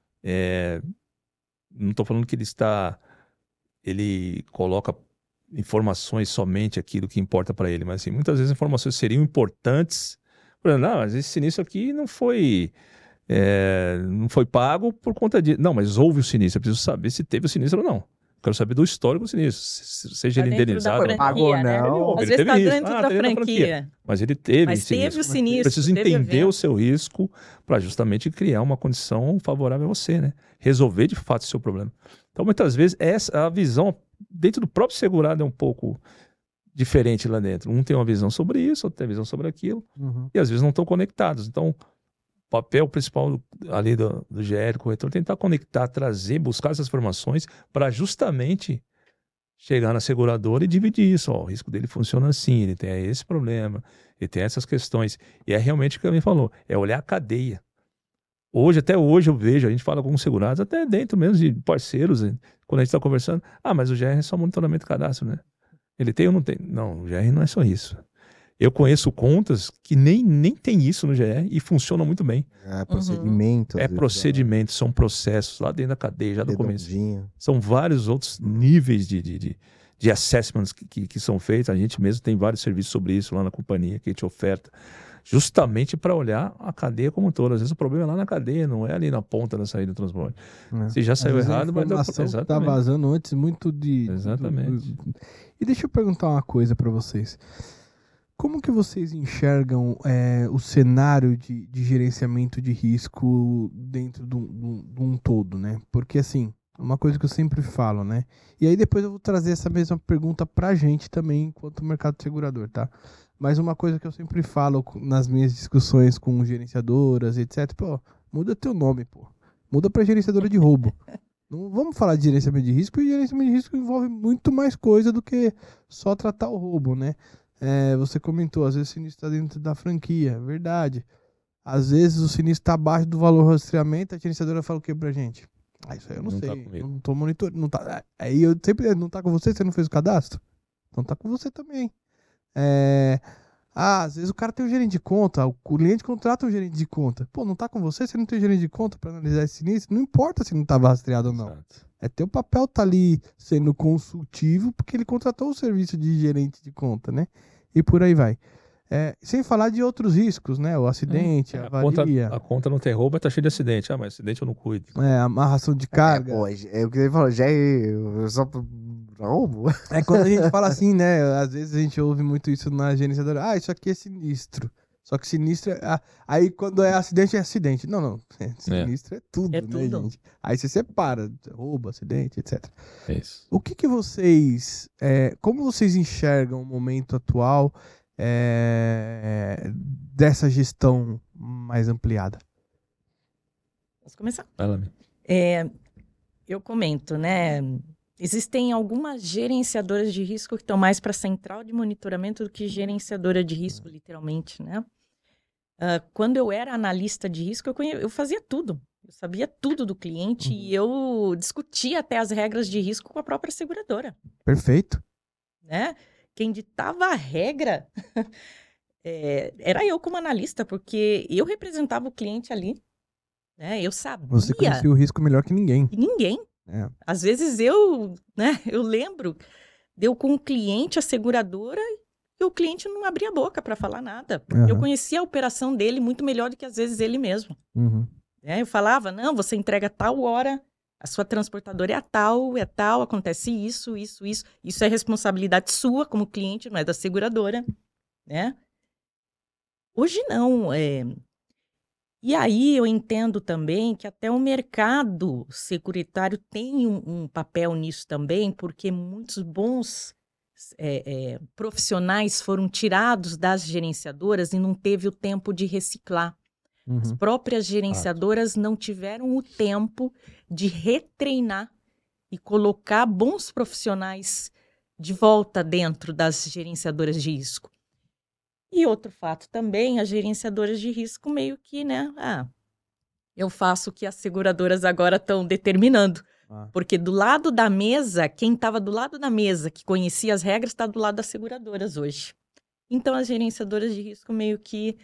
não estou falando que ele coloca informações somente aquilo que importa para ele, mas assim, muitas vezes informações seriam importantes. Por exemplo, não, mas esse sinistro aqui não foi pago por conta disso. Não, mas houve o sinistro, eu preciso saber se teve o sinistro ou não. Quero saber do histórico do sinistro, seja ele indenizado. franquia, pagou, né? não. Às Ele vezes teve está risco. dentro da franquia. Mas ele teve Mas teve o sinistro. Eu preciso teve entender evento. o seu risco para justamente criar uma condição favorável a você, né? Resolver de fato o seu problema. Então, muitas vezes, a visão dentro do próprio segurado é um pouco diferente lá dentro. Um tem uma visão sobre isso, outro tem uma visão sobre aquilo, Uhum. e às vezes não estão conectados. Então, o papel principal ali do GR, corretor, é tentar conectar, trazer, buscar essas informações para justamente chegar na seguradora e dividir isso. Ó, o risco dele funciona assim, ele tem esse problema, ele tem essas questões. E é realmente o que a mim falou, é olhar a cadeia. Até hoje eu vejo, a gente fala com segurados, até dentro mesmo de parceiros, quando a gente está conversando, mas o GR é só monitoramento de cadastro, né? Ele tem ou não tem? Não, o GR não é só isso. Eu conheço contas que nem tem isso no GR e funcionam muito bem. É procedimento. É procedimento, são processos lá dentro da cadeia, já do começo. São vários outros níveis de assessments que são feitos. A gente mesmo tem vários serviços sobre isso lá na companhia que a gente oferta, justamente para olhar a cadeia como um todo. Às vezes o problema é lá na cadeia, não é ali na ponta da saída do transporte. Se já saiu errado, mas a informação que está vazando antes muito de... Exatamente. E deixa eu perguntar uma coisa para vocês. Como que vocês enxergam o cenário de gerenciamento de risco dentro de um todo, né? Porque, assim, uma coisa que eu sempre falo, né? E aí depois eu vou trazer essa mesma pergunta pra gente também, enquanto mercado segurador, tá? Mas uma coisa que eu sempre falo nas minhas discussões com gerenciadoras, etc. Pô, muda teu nome, pô. Muda pra gerenciadora de roubo. Não vamos falar de gerenciamento de risco, e gerenciamento de risco envolve muito mais coisa do que só tratar o roubo, né? Você comentou, às vezes o sinistro está dentro da franquia, verdade. Às vezes o sinistro está abaixo do valor de rastreamento, a gerenciadora fala o que pra gente? Isso aí eu não sei, tá comigo. não tô monitorando, não tá. Aí eu sempre, não tá com você não fez o cadastro? Então tá com você também. Às vezes o cara tem um gerente de conta, o cliente contrata um gerente de conta. Pô, não tá com você não tem gerente de conta para analisar esse sinistro? Não importa se não estava rastreado ou não. Exato. Teu papel tá ali sendo consultivo porque ele contratou o serviço de gerente de conta, né? E por aí vai. Sem falar de outros riscos, né? O acidente, a avaria. A conta não tem roubo, tá cheio de acidente. Mas acidente eu não cuido. Amarração de carga. Pô, é o que ele falou, já é só roubo. Quando a gente fala assim, né? Às vezes a gente ouve muito isso na gerenciadora. Isso aqui é sinistro. Só que sinistro aí quando é acidente. Não. Sinistro é tudo, né, tudo. gente? Aí você separa, roubo, acidente, etc. É isso. O que vocês... como vocês enxergam o momento atual dessa gestão mais ampliada? Vamos começar. Fala, meu. Eu comento, né? Existem algumas gerenciadoras de risco que estão mais para central de monitoramento do que gerenciadora de risco, literalmente, né? Quando eu era analista de risco, eu fazia tudo. Eu sabia tudo do cliente e eu discutia até as regras de risco com a própria seguradora. Perfeito. Né? Quem ditava a regra era eu como analista, porque eu representava o cliente ali. Né? Eu sabia. Você conhecia o risco melhor que ninguém. E ninguém. Às vezes eu lembro, deu com o cliente, a seguradora, e o cliente não abria a boca para falar nada. Porque eu conhecia a operação dele muito melhor do que às vezes ele mesmo. Eu falava, não, você entrega tal hora, a sua transportadora é tal, acontece isso. Isso é responsabilidade sua como cliente, não é da seguradora. Né? Hoje não, E aí eu entendo também que até o mercado securitário tem um papel nisso também, porque muitos bons profissionais foram tirados das gerenciadoras e não teve o tempo de reciclar. As próprias gerenciadoras não tiveram o tempo de retreinar e colocar bons profissionais de volta dentro das gerenciadoras de risco. E outro fato também, as gerenciadoras de risco meio que, né? Eu faço o que as seguradoras agora estão determinando. Porque do lado da mesa, quem estava do lado da mesa, que conhecia as regras, está do lado das seguradoras hoje. Então, as gerenciadoras de risco meio que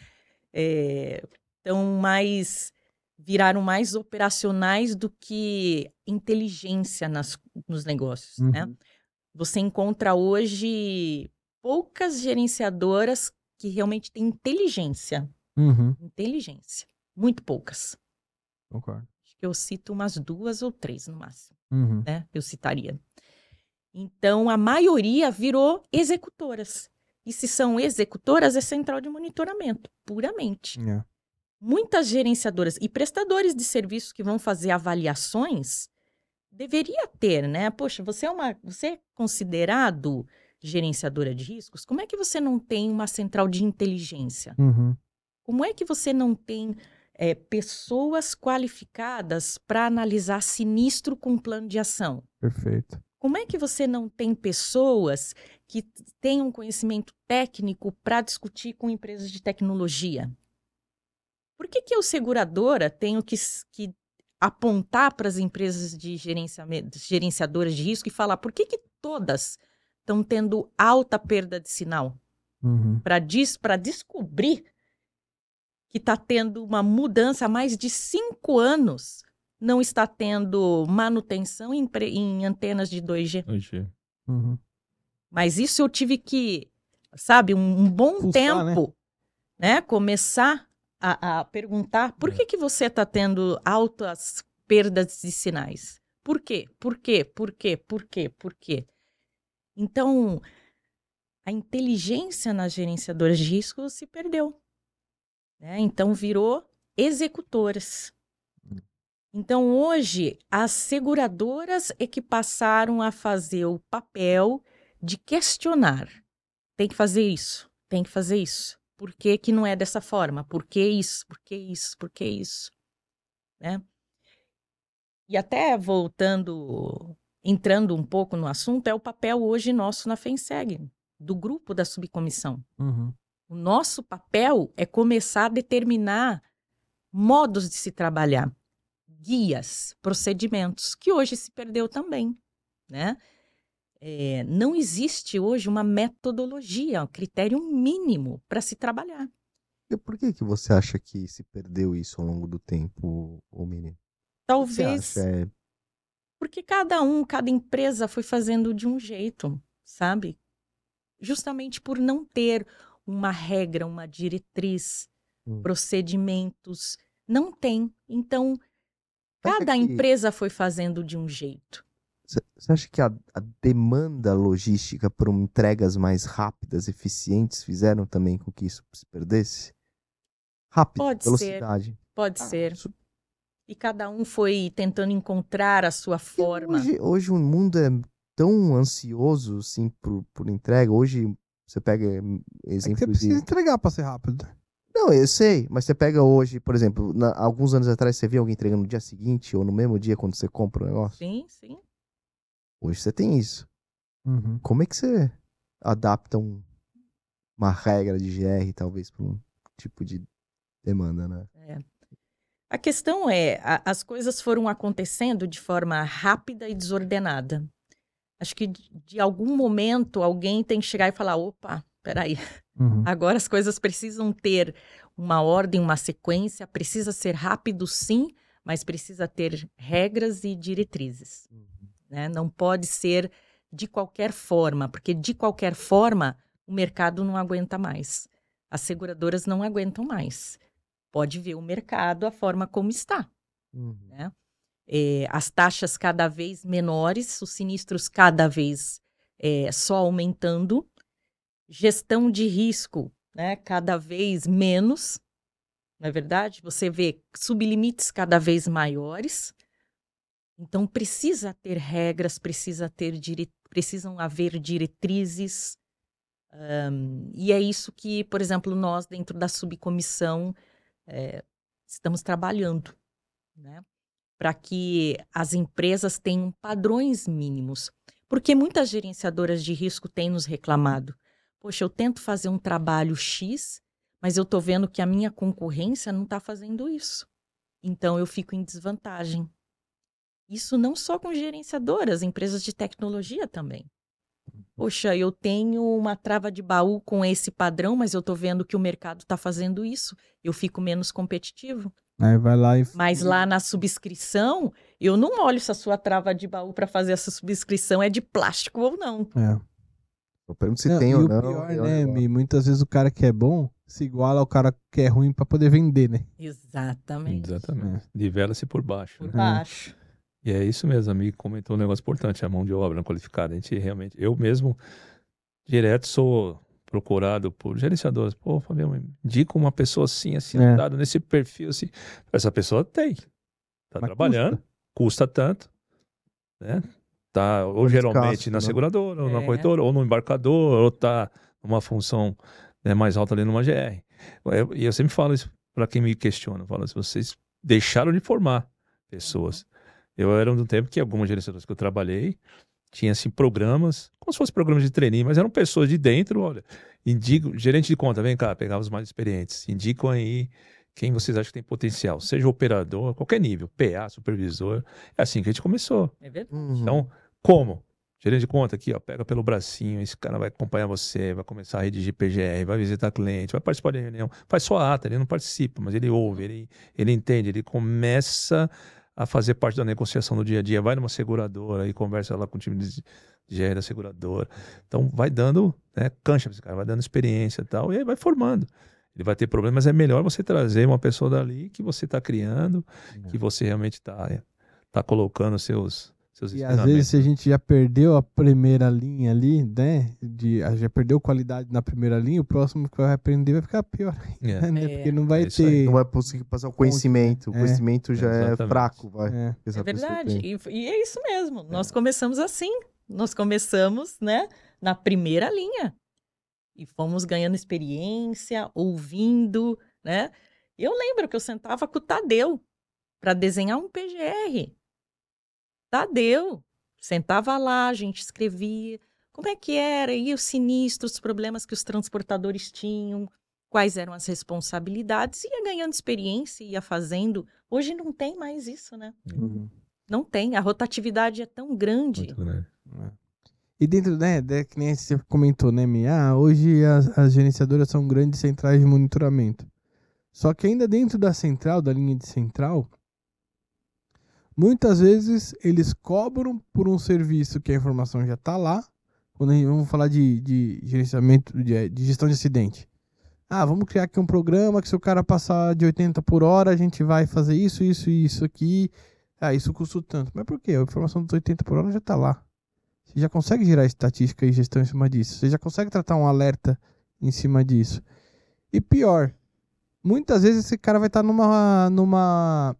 viraram mais operacionais do que inteligência nos negócios, né? Você encontra hoje poucas gerenciadoras que realmente têm inteligência. Inteligência. Muito poucas. Concordo. Acho que eu cito umas 2 ou 3 no máximo. Né? Eu citaria. Então, a maioria virou executoras. E se são executoras, é central de monitoramento, puramente. Muitas gerenciadoras e prestadores de serviços que vão fazer avaliações deveria ter, né? Poxa, você é considerado gerenciadora de riscos? Como é que você não tem uma central de inteligência? Como é que você não tem pessoas qualificadas para analisar sinistro com plano de ação? Perfeito. Como é que você não tem pessoas que tenham conhecimento técnico para discutir com empresas de tecnologia? Por que eu, seguradora, tenho que apontar para as empresas de gerenciadoras de risco e falar por que todas estão tendo alta perda de sinal? Para descobrir que está tendo uma mudança há mais de 5 anos, não está tendo manutenção em antenas de 2G. Mas isso eu tive que, sabe, um bom tempo, né? Começar a perguntar por que você está tendo altas perdas de sinais? Por quê? Então, a inteligência nas gerenciadoras de risco se perdeu. Né? Então, virou executoras. Então, hoje, as seguradoras é que passaram a fazer o papel de questionar. Tem que fazer isso, tem que fazer isso. Por que que não é dessa forma? Por que isso? Por que isso? Por que isso? né? E até entrando um pouco no assunto, é o papel hoje nosso na FENSEG, do grupo da subcomissão. Uhum. O nosso papel é começar a determinar modos de se trabalhar, guias, procedimentos, que hoje se perdeu também, né? Não existe hoje uma metodologia, um critério mínimo para se trabalhar. E por que você acha que se perdeu isso ao longo do tempo, ô Miriam? O que você Talvez acha? porque cada empresa foi fazendo de um jeito, sabe? Justamente por não ter uma regra, uma diretriz, procedimentos. Não tem. Então, cada empresa foi fazendo de um jeito. Você acha que a demanda logística por entregas mais rápidas, eficientes, fizeram também com que isso se perdesse? Rápido, Pode velocidade. Pode ser. E cada um foi tentando encontrar a sua forma. Hoje o mundo é tão ansioso, assim, por entrega. Hoje você pega exemplos Você precisa entregar para ser rápido. Não, eu sei, mas você pega hoje, por exemplo, alguns anos atrás você via alguém entregando no dia seguinte ou no mesmo dia quando você compra o negócio? Sim, sim. Hoje você tem isso. Uhum. Como é que você adapta uma regra de GR, talvez, para um tipo de demanda, né? A questão as coisas foram acontecendo de forma rápida e desordenada. Acho que de algum momento alguém tem que chegar e falar, opa, peraí, agora as coisas precisam ter uma ordem, uma sequência, precisa ser rápido sim, mas precisa ter regras e diretrizes. Né? Não pode ser de qualquer forma, porque de qualquer forma o mercado não aguenta mais. As seguradoras não aguentam mais. Pode ver o mercado, a forma como está. Né? As taxas cada vez menores, os sinistros cada vez só aumentando, gestão de risco, né, cada vez menos, não é verdade? Você vê sublimites cada vez maiores. Então, precisa ter regras, precisam haver diretrizes. E é isso que, por exemplo, nós, dentro da subcomissão, estamos trabalhando, né? Para que as empresas tenham padrões mínimos. Porque muitas gerenciadoras de risco têm nos reclamado. Poxa, eu tento fazer um trabalho X, mas eu estou vendo que a minha concorrência não está fazendo isso. Então, eu fico em desvantagem. Isso não só com gerenciadoras, empresas de tecnologia também. Poxa, eu tenho uma trava de baú com esse padrão, mas eu estou vendo que o mercado está fazendo isso. Eu fico menos competitivo. Aí vai lá Mas lá na subscrição, eu não olho se a sua trava de baú para fazer essa subscrição é de plástico ou não. Eu pergunto se tem ou não. E o pior, né, Mi, muitas vezes o cara que é bom se iguala ao cara que é ruim para poder vender, né? Exatamente. Nivela-se por baixo. Por baixo. E é isso mesmo, a Mi comentou um negócio importante, a mão de obra não qualificada. A gente realmente, eu mesmo, direto sou procurado por gerenciadores. Pô, Fabiano, indica uma pessoa assim, dado nesse perfil, assim. Essa pessoa tá Mas trabalhando, custa tanto, né? Tá, ou geralmente na seguradora, ou na corretora, ou no embarcador, ou tá numa função, né, mais alta ali numa GR. E eu sempre falo isso para quem me questiona. Eu falo assim, vocês deixaram de formar pessoas. Eu era do tempo que algumas gerenciadoras que eu trabalhei tinha assim programas, como se fossem programas de trainee, mas eram pessoas de dentro, olha, gerente de conta, vem cá, pegava os mais experientes, indicam aí quem vocês acham que tem potencial, seja operador, qualquer nível, PA, supervisor, é assim que a gente começou. É verdade. Então, como? Gerente de conta aqui, ó, pega pelo bracinho, esse cara vai acompanhar você, vai começar a redigir PGR, vai visitar cliente, vai participar de reunião, faz só ata, ele não participa, mas ele ouve, ele entende, ele começa a fazer parte da negociação do dia a dia, vai numa seguradora e conversa lá com o time de GR da seguradora. Então, vai dando, né, cancha para esse cara, vai dando experiência e tal, e aí vai formando. Ele vai ter problemas, mas é melhor você trazer uma pessoa dali que você está criando, que você realmente está colocando seus e às vezes se a gente já perdeu a primeira linha ali, né? Já perdeu qualidade na primeira linha, o próximo que vai aprender vai ficar pior. Né? Porque não vai ter. Não vai conseguir passar o conhecimento. O conhecimento já é fraco. É verdade. E é isso mesmo. Nós começamos assim. Nós começamos, né, na primeira linha. E fomos ganhando experiência, ouvindo, né? Eu lembro que eu sentava com o Tadeu. para desenhar um PGR. Tadeu. Sentava lá, a gente escrevia como é que era, e os sinistros, os problemas que os transportadores tinham, quais eram as responsabilidades, ia ganhando experiência, ia fazendo. Hoje não tem mais isso, né? Uhum. Não tem, a rotatividade é tão grande. Muito grande. E dentro, né, que nem você comentou, né, Mi? Hoje as gerenciadoras são grandes centrais de monitoramento. Só que ainda dentro da central, da linha de central, muitas vezes eles cobram por um serviço que a informação já está lá. Quando vamos falar de gerenciamento, de gestão de acidente. Vamos criar aqui um programa que se o cara passar de 80 por hora, a gente vai fazer isso, isso e isso aqui. Isso custa tanto. Mas por quê? A informação dos 80 por hora já está lá. Você já consegue gerar estatística e gestão em cima disso. Você já consegue tratar um alerta em cima disso. E pior, muitas vezes esse cara vai estar numa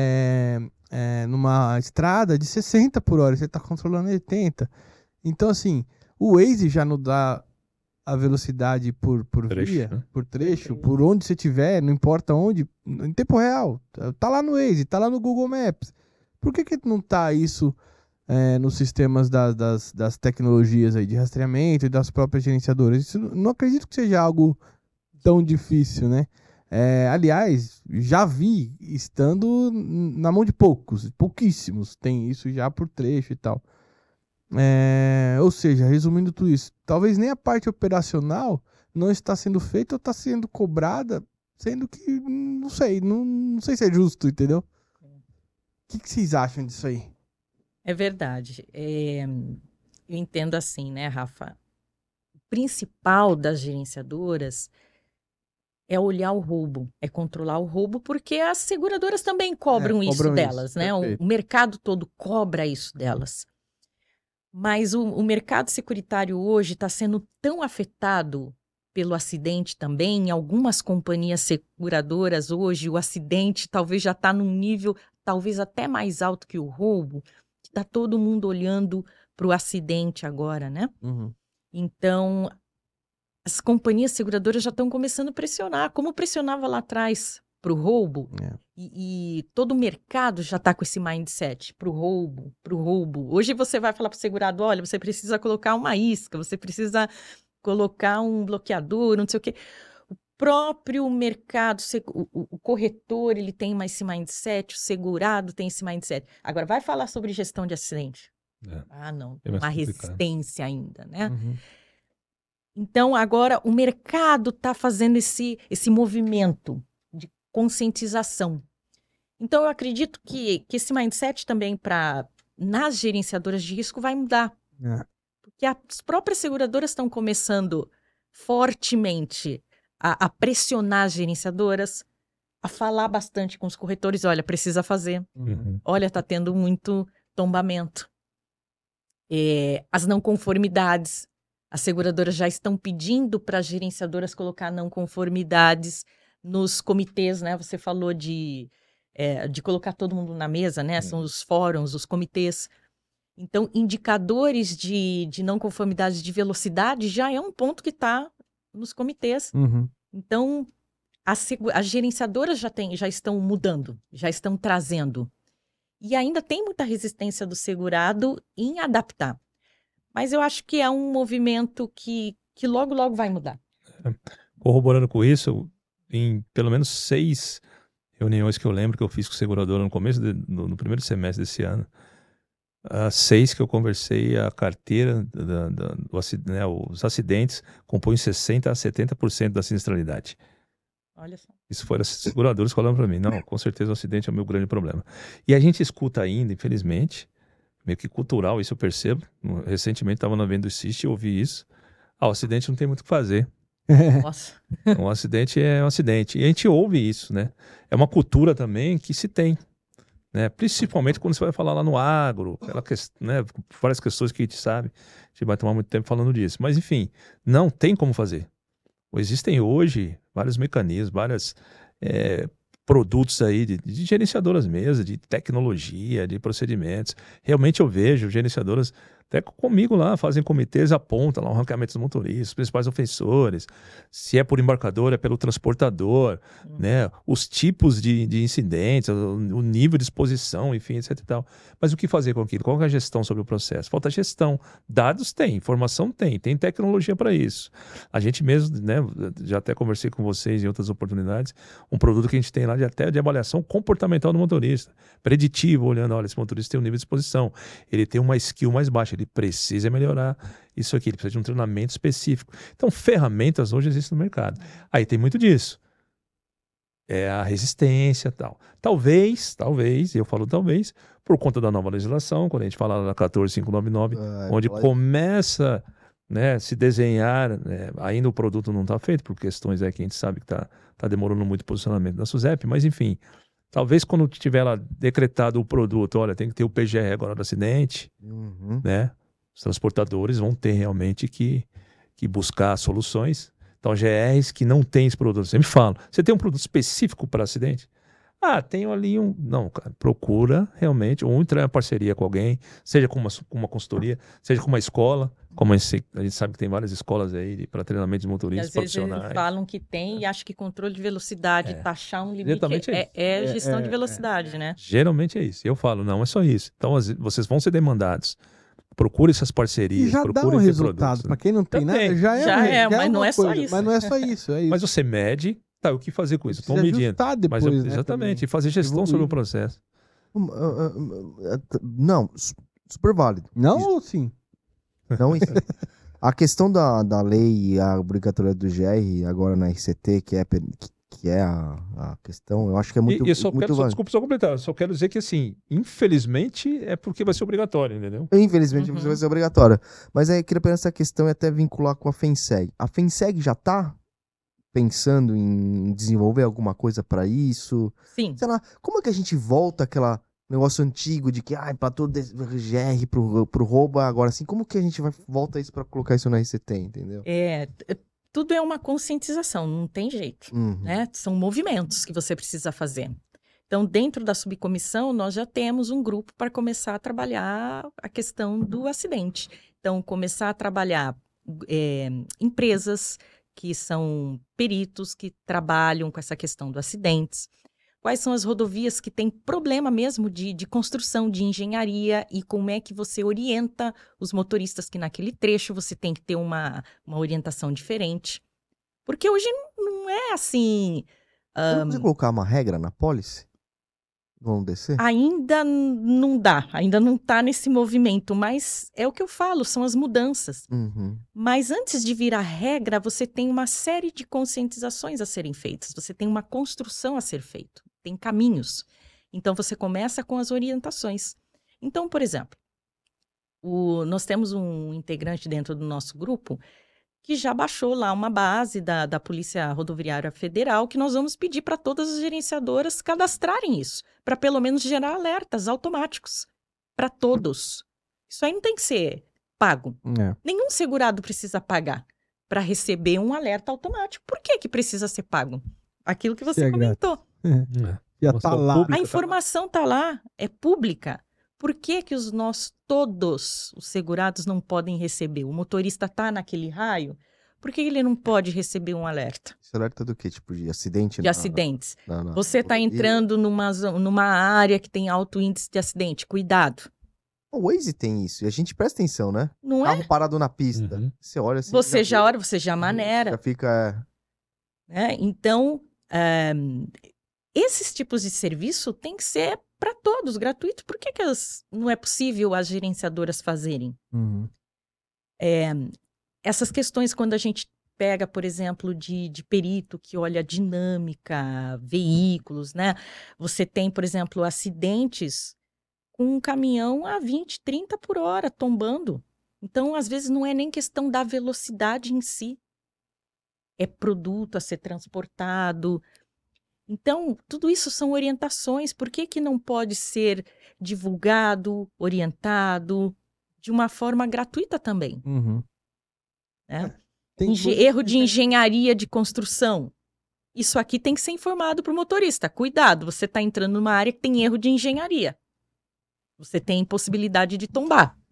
estrada de 60 por hora. Você está controlando 80. Então, assim, o Waze já não dá a velocidade por Trecho, via, né? por trecho, por onde você estiver, não importa onde, em tempo real. Tá lá no Waze, tá lá no Google Maps. Por que não tá isso nos sistemas das tecnologias aí de rastreamento e das próprias gerenciadoras? Isso, não acredito que seja algo tão difícil, né? Aliás, já vi estando na mão de pouquíssimos tem isso já por trecho e tal. Ou seja, resumindo tudo isso, talvez nem a parte operacional não está sendo feita ou está sendo cobrada, sendo que não sei se é justo, entendeu? O que vocês acham disso aí? É verdade. Eu entendo assim, né, Rafa? O principal das gerenciadoras é olhar o roubo, é controlar o roubo, porque as seguradoras também cobram isso delas, né? O mercado todo cobra isso delas. Mas o mercado securitário hoje está sendo tão afetado pelo acidente também. Em algumas companhias seguradoras hoje, o acidente talvez já está num nível talvez até mais alto que o roubo, que está todo mundo olhando para o acidente agora, né? Uhum. Então, as companhias seguradoras já estão começando a pressionar, como pressionava lá atrás para o roubo. E todo o mercado já está com esse mindset para o roubo. Hoje você vai falar para o segurado, olha, você precisa colocar uma isca, você precisa colocar um bloqueador, não sei o quê. O próprio mercado, o corretor, ele tem mais esse mindset, o segurado tem esse mindset. Agora, vai falar sobre gestão de acidente. Não, tem uma resistência ainda, né? Uhum. Então, agora, o mercado está fazendo esse movimento de conscientização. Então, eu acredito que esse mindset também nas gerenciadoras de risco vai mudar. Porque as próprias seguradoras estão começando fortemente a pressionar as gerenciadoras, a falar bastante com os corretores. Olha, precisa fazer. Uhum. Olha, está tendo muito tombamento. As não conformidades. As seguradoras já estão pedindo para as gerenciadoras colocar não conformidades nos comitês, né? Você falou de colocar todo mundo na mesa, né? São os fóruns, os comitês. Então, indicadores de não conformidade de velocidade já é um ponto que está nos comitês. Uhum. Então, as gerenciadoras já estão mudando, já estão trazendo. E ainda tem muita resistência do segurado em adaptar. Mas eu acho que é um movimento que logo, logo vai mudar. Corroborando com isso, em pelo menos 6 reuniões que eu lembro que eu fiz com o segurador no começo, no primeiro semestre desse ano, 6 que eu conversei, a carteira, os acidentes compõem 60% a 70% da sinistralidade. Olha só. Isso foram os seguradores falando para mim. Não, com certeza o acidente é o meu grande problema. E a gente escuta ainda, infelizmente, meio que cultural, isso eu percebo. Recentemente estava no evento do CIST e ouvi isso. O acidente não tem muito o que fazer. Nossa. Um acidente é um acidente. E a gente ouve isso, né? É uma cultura também que se tem, né? Principalmente quando você vai falar lá no agro, né? Várias questões que a gente sabe. A gente vai tomar muito tempo falando disso. Mas, enfim, não tem como fazer. Existem hoje vários mecanismos, vários produtos aí de gerenciadoras mesmo, de tecnologia, de procedimentos. Realmente eu vejo gerenciadoras Até comigo lá, fazem comitês, apontam lá o ranqueamento dos motoristas, os principais ofensores, se é por embarcador, é pelo transportador, né? Os tipos de incidentes, o nível de exposição, enfim, etc e tal. Mas o que fazer com aquilo? Qual é a gestão sobre o processo? Falta gestão. Dados tem, informação tem tecnologia para isso. A gente mesmo, né, já até conversei com vocês em outras oportunidades, um produto que a gente tem lá até de avaliação comportamental do motorista, preditivo, olhando, olha, esse motorista tem um nível de exposição, ele tem uma skill mais baixa, ele precisa melhorar isso aqui, ele precisa de um treinamento específico. Então, ferramentas hoje existem no mercado. Aí tem muito disso. É a resistência e tal. Talvez, eu falo talvez, por conta da nova legislação, quando a gente fala da 14599, onde começa, né, se desenhar, né, ainda o produto não está feito, por questões aí que a gente sabe que está demorando muito o posicionamento da SUSEP, mas enfim, talvez quando tiver lá decretado o produto, olha, tem que ter o PGR agora do acidente, né? Os transportadores vão ter realmente que buscar soluções. Então, GRs que não tem esse produto, eu sempre falo, você tem um produto específico para acidente? Ah, tenho ali um... Não, cara, procura realmente, ou entrar em parceria com alguém, seja com uma consultoria, seja com uma escola, como a gente sabe que tem várias escolas aí para treinamento de motoristas profissionais. Às vezes eles falam que tem e acham que controle de velocidade, taxar um limite, Exatamente é gestão de velocidade, né? Geralmente é isso. Eu falo, não é só isso. Então, vocês vão ser demandados. Procure essas parcerias, e já procure dá um resultado. Para quem não tem nada, já é, mas não é só coisa, isso. Mas não é só isso. É isso. Mas você mede, tá, o que fazer com isso? Estou medindo. Depois, mas né, exatamente, e fazer gestão sobre o processo. Não, super válido. Não ou sim? Não, enfim. A questão da lei e a obrigatoriedade do GR, agora na RCT, que é a questão, eu acho que é muito... E eu desculpa só completar, eu só quero dizer que, assim, infelizmente, é porque vai ser obrigatório, entendeu? Infelizmente, vai ser obrigatório. Mas aí eu queria pensar essa questão e até vincular com a FENSEG. A FENSEG já está pensando em desenvolver alguma coisa para isso? Sim. Sei lá, como é que a gente volta àquela negócio antigo de que, para todo GR, pro roubo, agora assim, como que a gente volta isso para colocar isso na RCT, entendeu? Tudo é uma conscientização, não tem jeito, né? São movimentos que você precisa fazer. Então, dentro da subcomissão, nós já temos um grupo para começar a trabalhar a questão do acidente. Então, começar a trabalhar empresas que são peritos, que trabalham com essa questão do acidentes. Quais são as rodovias que têm problema mesmo de construção, de engenharia, e como é que você orienta os motoristas que naquele trecho você tem que ter uma orientação diferente. Porque hoje não é assim... Você colocar uma regra na pólice? Vamos descer? Ainda não dá, ainda não está nesse movimento, mas é o que eu falo, são as mudanças. Mas antes de vir a regra, você tem uma série de conscientizações a serem feitas, você tem uma construção a ser feita. Tem caminhos. Então, você começa com as orientações. Então, por exemplo, nós temos um integrante dentro do nosso grupo que já baixou lá uma base da Polícia Rodoviária Federal que nós vamos pedir para todas as gerenciadoras cadastrarem isso, para pelo menos gerar alertas automáticos para todos. Isso aí não tem que ser pago. Nenhum segurado precisa pagar para receber um alerta automático. Por que precisa ser pago? Aquilo que você comentou. Já tá lá. A informação tá lá, é pública. Por que todos os segurados não podem receber? O motorista tá naquele raio, por que ele não pode receber um alerta? Esse alerta do quê? Tipo de acidente? De acidentes. Você tá entrando numa área que tem alto índice de acidente, cuidado. O Waze tem isso, e a gente presta atenção, né? Não Carro parado na pista. Você olha assim... Você já maneira. Já fica... Então... esses tipos de serviço tem que ser para todos, gratuito. Por que não é possível as gerenciadoras fazerem? Essas questões, quando a gente pega, por exemplo, de perito que olha dinâmica, veículos, né? Você tem, por exemplo, acidentes com um caminhão a 20, 30 por hora tombando. Então, às vezes, não é nem questão da velocidade em si. É produto a ser transportado. Então, tudo isso são orientações. Por que não pode ser divulgado, orientado, de uma forma gratuita também? Né? Erro de engenharia de construção. Isso aqui tem que ser informado para o motorista. Cuidado, você está entrando numa área que tem erro de engenharia. Você tem possibilidade de tombar.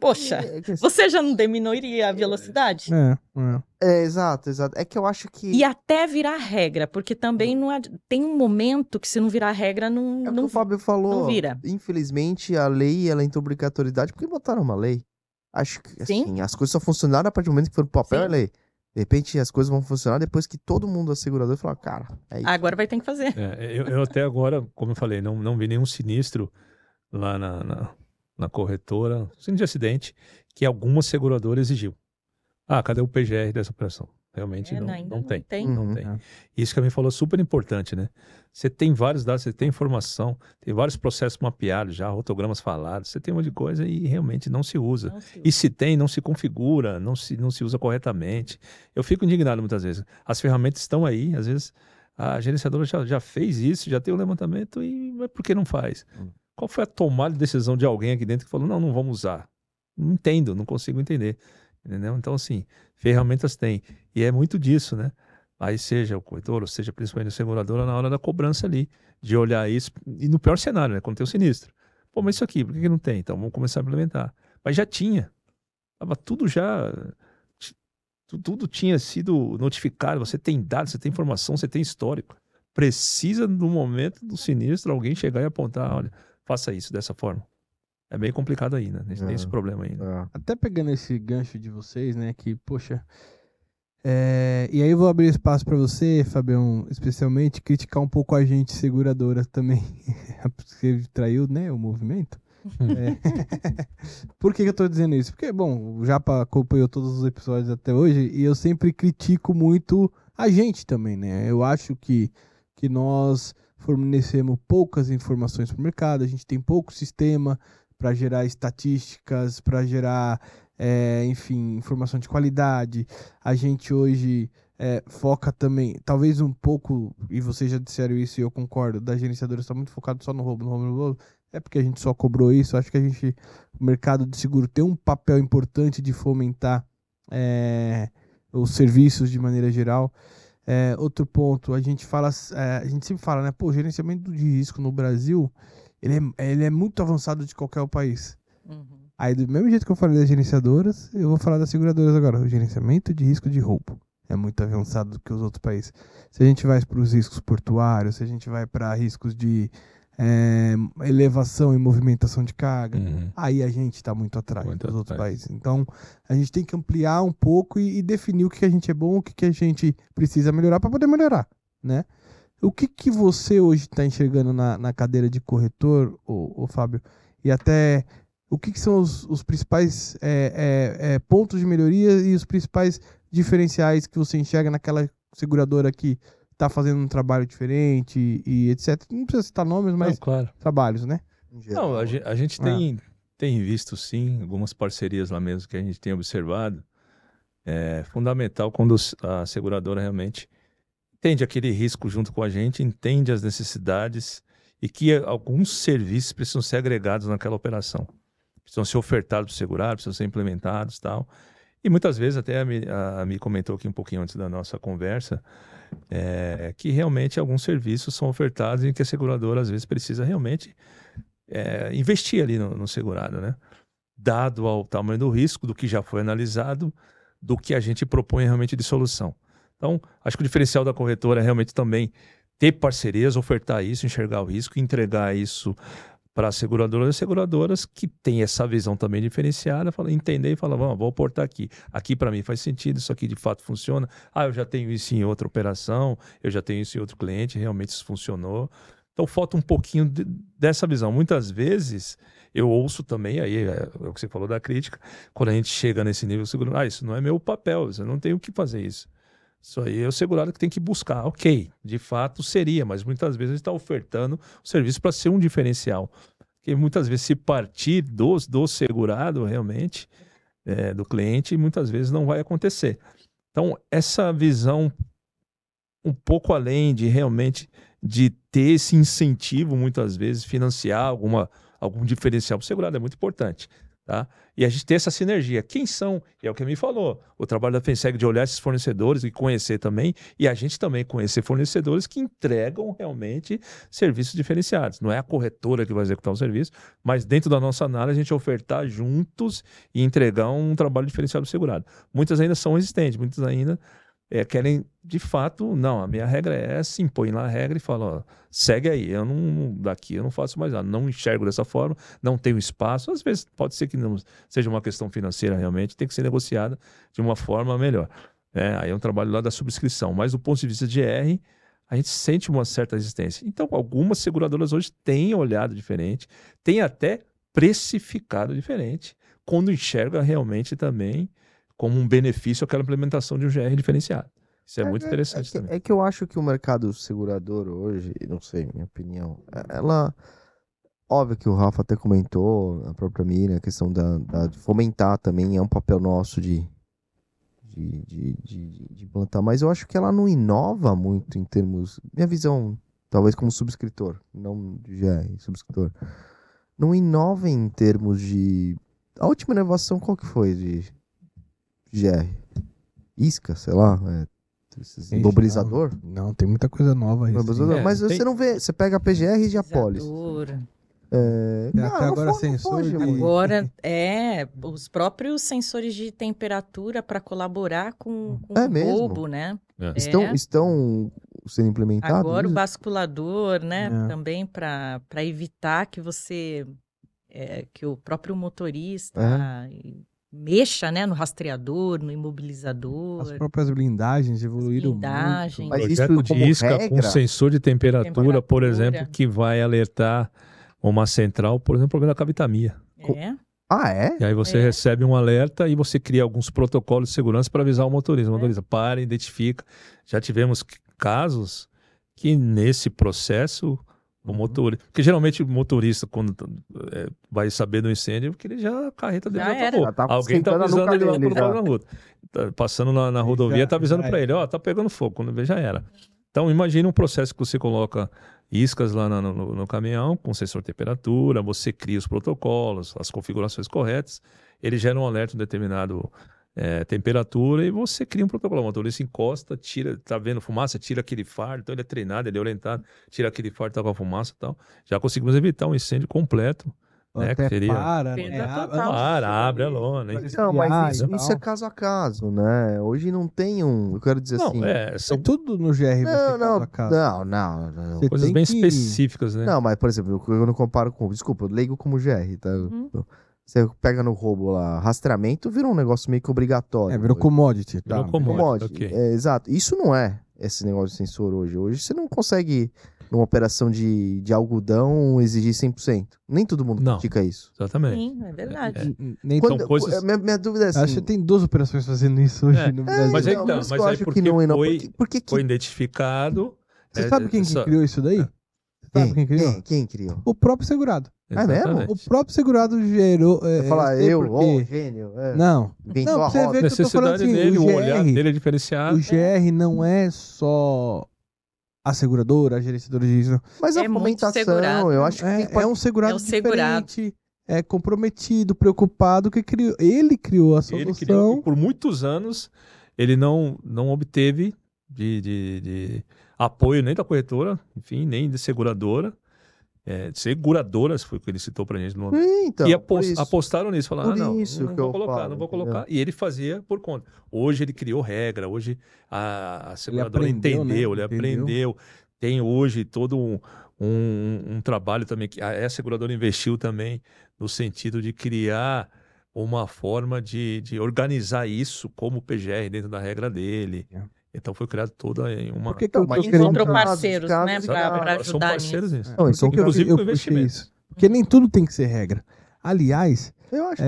Poxa, você já não diminuiria a velocidade? Exato. É que eu acho que... E até virar regra, porque também tem um momento que se não virar regra, não, É o que o Fábio falou. não vira. Infelizmente, a lei, ela entrou obrigatoriedade porque botaram uma lei. Acho que, Sim. assim, as coisas só funcionaram a partir do momento que foram pro papel Sim. e lei. De repente, as coisas vão funcionar depois que todo mundo, asegurador, falar, cara, é isso. Agora vai ter que fazer. Eu até agora, como eu falei, não vi nenhum sinistro lá na corretora, sinistro de acidente, que alguma seguradora exigiu. Cadê o PGR dessa operação? Realmente não tem. Não tem. Isso que a mim falou é super importante, né? Você tem vários dados, você tem informação, tem vários processos mapeados já, rotogramas falados, você tem um monte de coisa e realmente não se usa. E se tem, não se configura, não se usa corretamente. Eu fico indignado muitas vezes. As ferramentas estão aí, às vezes a gerenciadora já fez isso, já tem o levantamento, mas por que não faz? Qual foi a tomada de decisão de alguém aqui dentro que falou, não vamos usar? Não entendo, não consigo entender. Entendeu? Então, assim, ferramentas tem. E é muito disso, né? Aí seja o corretor, ou seja principalmente a seguradora, na hora da cobrança ali, de olhar isso. E no pior cenário, né? Quando tem o sinistro. Pô, mas isso aqui, por que não tem? Então, vamos começar a implementar. Mas já tinha. Tava tudo já... Tudo tinha sido notificado. Você tem dados, você tem informação, você tem histórico. Precisa, no momento do sinistro, alguém chegar e apontar, olha, faça isso dessa forma. É bem complicado aí, né? A gente tem esse problema aí. Né? Até pegando esse gancho de vocês, né? Que, poxa... E aí eu vou abrir espaço para você, Fabião, especialmente, criticar um pouco a gente, seguradora também. Você traiu, né, o movimento. Por que eu tô dizendo isso? Porque, bom, o Japa acompanhou todos os episódios até hoje e eu sempre critico muito a gente também, né? Eu acho que nós fornecemos poucas informações para o mercado, a gente tem pouco sistema para gerar estatísticas, para gerar, enfim, informação de qualidade. A gente hoje foca também, talvez um pouco, e vocês já disseram isso e eu concordo, da gerenciadora está muito focado só no roubo. É porque a gente só cobrou isso. Acho que o mercado de seguro tem um papel importante de fomentar os serviços de maneira geral. Outro ponto, a gente sempre fala, né? Pô, o gerenciamento de risco no Brasil, ele é muito avançado de qualquer país. Aí, do mesmo jeito que eu falei das gerenciadoras, eu vou falar das seguradoras agora. O gerenciamento de risco de roubo é muito avançado do que os outros países. Se a gente vai para os riscos portuários, se a gente vai para riscos de elevação e movimentação de carga, aí a gente está muito atrás dos outros países. Então, a gente tem que ampliar um pouco e definir o que a gente é bom, o que a gente precisa melhorar para poder melhorar, né? O que você hoje está enxergando na cadeira de corretor, ô Fábio? E até o que são os principais pontos de melhoria e os principais diferenciais que você enxerga naquela seguradora que está fazendo um trabalho diferente e etc. Não precisa citar nomes, mas claro. Trabalhos, né? Não, a gente tem visto, sim, algumas parcerias lá mesmo que a gente tem observado. É fundamental quando a seguradora realmente entende aquele risco junto com a gente, entende as necessidades e que alguns serviços precisam ser agregados naquela operação. Precisam ser ofertados para o segurado, precisam ser implementados e tal. E muitas vezes, até a Mi comentou aqui um pouquinho antes da nossa conversa, que realmente alguns serviços são ofertados e que a seguradora às vezes precisa realmente investir ali no segurado, né? Dado ao tamanho do risco, do que já foi analisado, do que a gente propõe realmente de solução. Então, acho que o diferencial da corretora é realmente também ter parcerias, ofertar isso, enxergar o risco, entregar isso para as seguradoras que têm essa visão também diferenciada, entender e falar, vou aportar aqui. Aqui para mim faz sentido, isso aqui de fato funciona. Eu já tenho isso em outra operação, eu já tenho isso em outro cliente, realmente isso funcionou. Então falta um pouquinho dessa visão. Muitas vezes eu ouço também, aí é o que você falou da crítica, quando a gente chega nesse nível seguro, isso não é meu papel, eu não tenho que fazer isso. Isso aí é o segurado que tem que buscar. Ok, de fato seria, mas muitas vezes a gente está ofertando o serviço para ser um diferencial. Porque muitas vezes se partir do segurado realmente, do cliente, muitas vezes não vai acontecer. Então, essa visão um pouco além de realmente de ter esse incentivo, muitas vezes, financiar algum diferencial para o segurado é muito importante. Tá? E a gente tem essa sinergia. Quem são? É o que me falou. O trabalho da FENSEG de olhar esses fornecedores e conhecer também, e a gente também conhecer fornecedores que entregam realmente serviços diferenciados. Não é a corretora que vai executar o serviço, mas dentro da nossa análise a gente ofertar juntos e entregar um trabalho diferenciado do segurado. Muitas ainda são existentes, muitas ainda querem, de fato, não, a minha regra é essa, impõe lá a regra e fala, ó, segue aí, daqui eu não faço mais nada, não enxergo dessa forma, não tenho espaço, às vezes pode ser que não seja uma questão financeira realmente, tem que ser negociada de uma forma melhor. Aí é um trabalho lá da subscrição, mas do ponto de vista de R, a gente sente uma certa resistência. Então, algumas seguradoras hoje têm olhado diferente, têm até precificado diferente, quando enxerga realmente também como um benefício aquela implementação de um GR diferenciado. Isso é muito interessante também. É que eu acho que o mercado segurador hoje, não sei, minha opinião, ela... Óbvio que o Rafa até comentou, a própria Miriam, a questão de fomentar também, é um papel nosso de plantar, mas eu acho que ela não inova muito em termos... Minha visão, talvez como subscritor, não de GR, subscritor, não inova em termos de... A última inovação qual que foi de GR? Isca, sei lá, dobrizador? Não, tem muita coisa nova aí. Mas você não vê, você pega a PGR de Apolis. Até agora sensor de... Agora os próprios sensores de temperatura para colaborar com o roubo, né? Estão sendo implementados? Agora o basculador, né? Também para evitar que você que o próprio motorista mexa, né, no rastreador, no imobilizador. As próprias blindagens evoluíram muito. Mas projeto de isca regra? Com sensor de temperatura, por exemplo, que vai alertar uma central, por exemplo, problema da cavitamia. E aí você recebe um alerta e você cria alguns protocolos de segurança para avisar o motorista. O motorista para, identifica. Já tivemos casos que nesse processo o motorista... Porque geralmente o motorista, quando vai saber do incêndio, porque ele a carreta dele já acabou. Alguém está avisando ele lá na rua. Passando na rodovia, está avisando para ele, tá pegando fogo. Quando vê, já era. Então, imagine um processo que você coloca iscas lá no caminhão, com sensor de temperatura, você cria os protocolos, as configurações corretas, ele gera um alerta em determinado temperatura e você cria um protocolo. O motorista encosta, tira, tá vendo fumaça, tira aquele fardo, então ele é treinado, ele é orientado, tira aquele fardo, tá com a fumaça e tal. Já conseguimos evitar um incêndio completo. Até seria... abre a lona. Não, mas isso é caso a caso, né? Hoje não tem eu quero dizer são tudo no GR caso a caso. Não. Coisas bem específicas, né? Não, mas, por exemplo, eu não comparo com... Desculpa, eu leigo como GR, tá? Você pega no roubo lá, rastreamento, vira um negócio meio que obrigatório. Virou commodity. Virou commodity. Okay. Exato. Isso não é esse negócio de sensor hoje. Hoje você não consegue, numa operação de algodão, exigir 100%. Nem todo mundo pratica isso. Exatamente. Sim, é verdade. São coisas... minha dúvida é assim... Acho que tem 2 operações fazendo isso hoje no Brasil. Mas aí porque foi identificado... Você sabe quem que criou isso daí? Quem criou? O próprio segurado. Exatamente. O próprio segurado gerou... Você fala, gênio. Não, você vê que eu tô falando assim, dele, o olhar dele é diferenciado. O GR não é só a seguradora, a gerenciadora de risco. Mas a fomentação, eu acho que... É um segurado diferente, comprometido, preocupado, que ele criou a solução. E por muitos anos, ele não obteve de apoio nem da corretora, enfim, nem de seguradora. Seguradoras, foi o que ele citou pra gente. Então, e apostaram nisso, falaram, não vou colocar. Entendeu? E ele fazia por conta. Hoje ele criou regra, hoje a seguradora entendeu, ele aprendeu. Tem hoje todo um trabalho também, que a seguradora investiu também no sentido de criar uma forma de organizar isso como PGR dentro da regra dele. Então foi criado toda uma... Encontrou parceiros, né, para ajudar São parceiros nisso. Inclusive eu investimento. Isso. Porque nem tudo tem que ser regra. Aliás, eu acho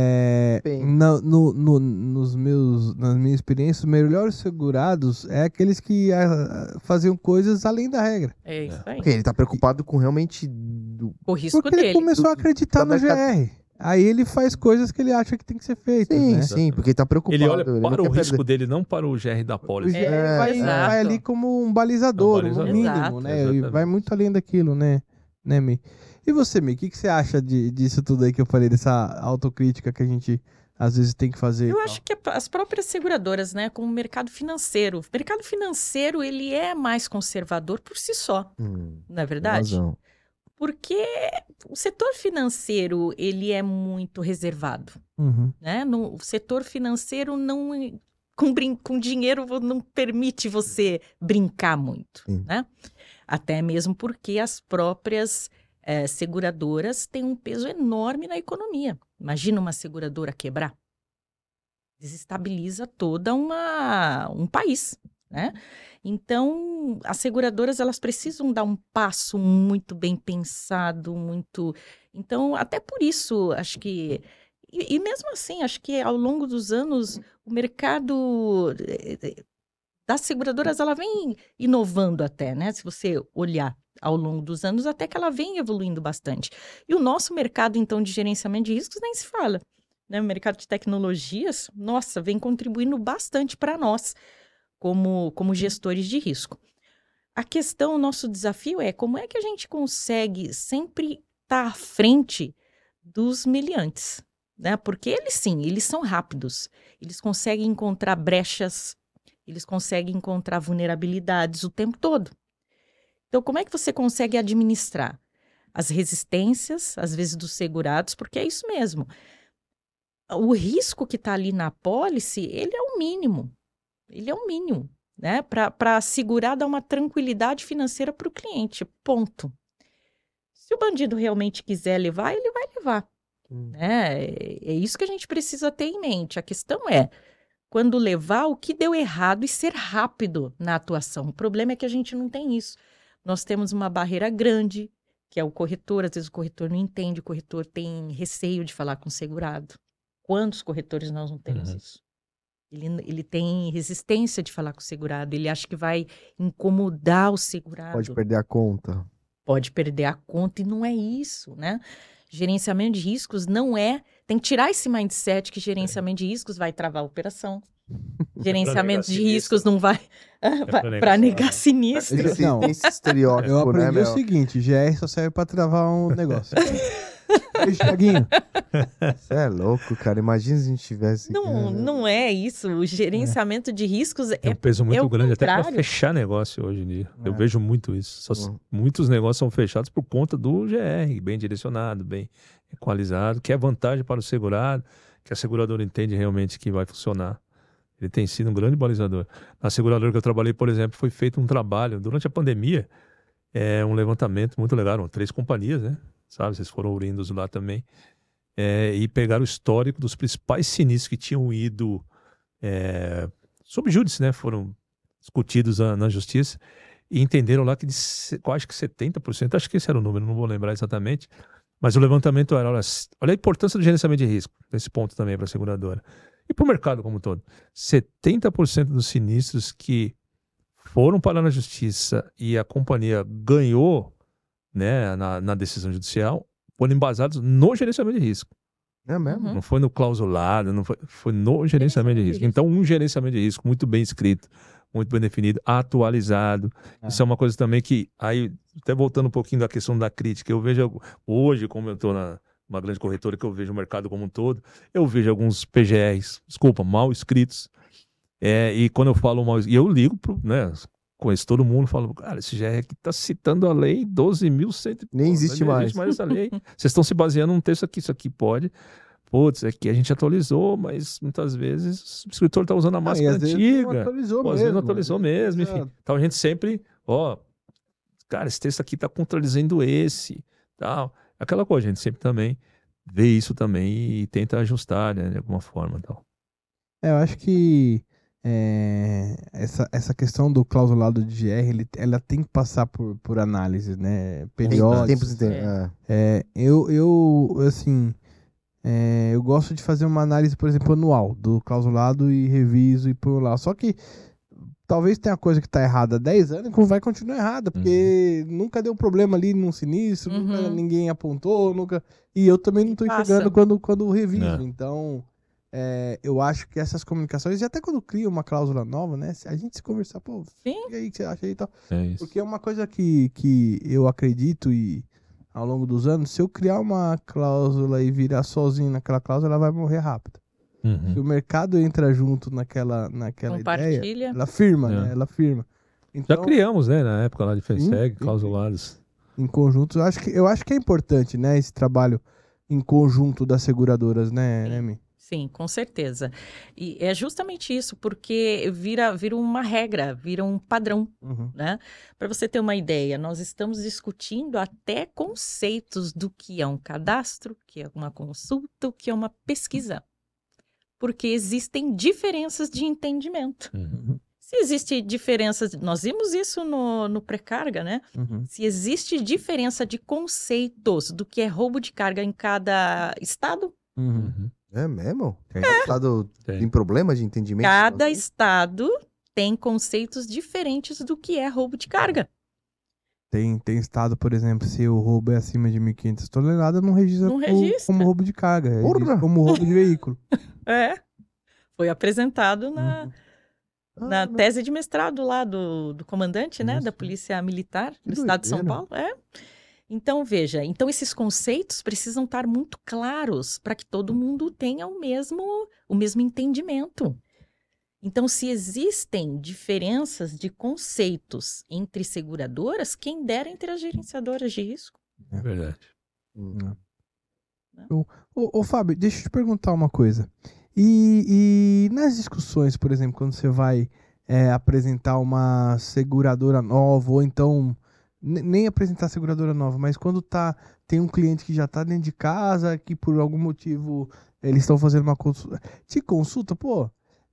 nas minhas experiências, os melhores segurados é aqueles que faziam coisas além da regra. É isso aí. Porque ele tá preocupado com realmente... O risco porque dele. Ele começou a acreditar no GR. Aí ele faz coisas que ele acha que tem que ser feitas. Sim, porque ele tá preocupado. Ele olha para o risco dele, não para o GR da pólice. O GR vai ali como um balizador, no mínimo, né? E vai muito além daquilo, né? Né, Mi? E você, Mi, o que você acha disso tudo aí que eu falei, dessa autocrítica que a gente às vezes tem que fazer? Eu acho que as próprias seguradoras, né, como o mercado financeiro, ele é mais conservador por si só, não é verdade? Razão. Porque o setor financeiro, ele é muito reservado, Uhum. né? O setor financeiro não... Com dinheiro não permite você brincar muito, Sim. né? Até mesmo porque as próprias seguradoras têm um peso enorme na economia. Imagina uma seguradora quebrar. Desestabiliza toda um país, né? Então, as seguradoras, elas precisam dar um passo muito bem pensado, muito... Então, até por isso, acho que... E mesmo assim, acho que ao longo dos anos, o mercado das seguradoras, ela vem inovando até, né? Se você olhar ao longo dos anos, até que ela vem evoluindo bastante. E o nosso mercado, então, de gerenciamento de riscos nem se fala, né? O mercado de tecnologias, nossa, vem contribuindo bastante para nós, como gestores de risco. A questão, o nosso desafio é como é que a gente consegue sempre estar à frente dos meliantes, né? Porque eles sim, eles são rápidos, eles conseguem encontrar brechas, eles conseguem encontrar vulnerabilidades o tempo todo. Então, como é que você consegue administrar as resistências, às vezes, dos segurados? Porque é isso mesmo. O risco que está ali na apólice, ele é o mínimo. Ele é o mínimo, né? Para assegurar, dar uma tranquilidade financeira para o cliente. Ponto. Se o bandido realmente quiser levar, ele vai levar. Né? É isso que a gente precisa ter em mente. A questão é, quando levar, o que deu errado e ser rápido na atuação. O problema é que a gente não tem isso. Nós temos uma barreira grande, que é o corretor. Às vezes o corretor não entende, o corretor tem receio de falar com o segurado. Quantos corretores nós não temos isso? Ele tem resistência de falar com o segurado. Ele acha que vai incomodar o segurado. Pode perder a conta. Pode perder a conta e não é isso, né? Gerenciamento de riscos não é... Tem que tirar esse mindset que gerenciamento de riscos vai travar a operação. Gerenciamento de riscos não vai... para negar sinistro. Não, Tem esse estereótipo, eu aprendi né, o seguinte, GR só serve pra travar um negócio. Beijo, Thiaguinho. Você é louco, cara. Imagina se a gente tivesse... Não é isso. O gerenciamento de riscos Tem um peso muito o grande até para contrário. fechar negócio hoje em dia. Eu É. vejo muito isso. Muitos negócios são fechados por conta do GR, bem direcionado, bem equalizado, que é vantagem para o segurado, que a seguradora entende realmente que vai funcionar. Ele tem sido um grande balizador. Na seguradora que eu trabalhei, por exemplo, foi feito um trabalho, durante a pandemia, um levantamento muito legal, eram 3 companhias, né? Sabe, vocês foram ourindos lá também. E pegaram o histórico dos principais sinistros que tinham ido sob júdice, né? Foram discutidos na justiça e entenderam lá que acho que 70%, acho que esse era o número, não vou lembrar exatamente, mas o levantamento era, olha a importância do gerenciamento de risco, nesse ponto também para a seguradora. E para o mercado como um todo. 70% dos sinistros que foram parar na justiça e a companhia ganhou, né, na decisão judicial, foram embasados no gerenciamento de risco. É mesmo? Não foi no clausulado, não foi no gerenciamento de risco. Então, um gerenciamento de risco muito bem escrito, muito bem definido, atualizado. Isso é uma coisa também que, aí, até voltando um pouquinho da questão da crítica, eu vejo hoje, como eu estou numa grande corretora, que eu vejo o mercado como um todo, eu vejo alguns PGRs, mal escritos. E quando eu falo mal, e eu ligo, né, conheço todo mundo, falo, cara, esse GR aqui está citando a lei 12.100. Nem existe mais. Não existe mais essa lei. Vocês estão se baseando num texto aqui, isso aqui pode. Putz, aqui a gente atualizou, mas muitas vezes o escritor está usando a máscara antiga. Às vezes não atualizou mesmo, enfim. Então a gente sempre, cara, esse texto aqui está contradizendo esse, tal. Aquela coisa, a gente sempre também vê isso também e tenta ajustar, né, de alguma forma, tal. Eu acho que essa questão do clausulado de GR, ela tem que passar por análise, né? Periódicos. Eu gosto de fazer uma análise, por exemplo, anual do clausulado e reviso e por lá. Só que talvez tenha coisa que está errada há 10 anos e vai continuar errada, porque nunca deu problema ali num sinistro, nunca ninguém apontou, nunca... E eu também não estou enxergando quando reviso. Então, eu acho que essas comunicações, e até quando cria uma cláusula nova, né? A gente se conversar, e aí, o que você acha aí e tal? Porque é uma coisa que eu acredito e ao longo dos anos, se eu criar uma cláusula e virar sozinho naquela cláusula, ela vai morrer rápido. Se o mercado entra junto naquela ideia, ela firma, né? Ela firma. Então, já criamos, né, na época lá de FENSEG, clausulados. Em conjunto, eu acho que é importante, né, esse trabalho em conjunto das seguradoras, né, Mi? Sim, com certeza. E é justamente isso, porque vira uma regra, vira um padrão, né? Para você ter uma ideia, nós estamos discutindo até conceitos do que é um cadastro, que é uma consulta, o que é uma pesquisa. Porque existem diferenças de entendimento. Se existe diferença, nós vimos isso no pré-carga, né? Se existe diferença de conceitos do que é roubo de carga em cada estado, É mesmo? Cada estado tem problema de entendimento? cada estado tem conceitos diferentes do que é roubo de carga. Tem estado, por exemplo, se o roubo é acima de 1.500 toneladas, não registra, como roubo de carga, registra como roubo de veículo. Foi apresentado na tese de mestrado lá do comandante, né, da Polícia Militar do Estado de São Paulo. Então, veja, esses conceitos precisam estar muito claros para que todo mundo tenha o mesmo entendimento. Então, se existem diferenças de conceitos entre seguradoras, quem dera entre as gerenciadoras de risco. É verdade. Ô, Fábio, deixa eu te perguntar uma coisa. E nas discussões, por exemplo, quando você vai apresentar uma seguradora nova, ou então nem apresentar seguradora nova, mas quando tem um cliente que já está dentro de casa, que por algum motivo eles estão fazendo uma consulta, te consulta, pô,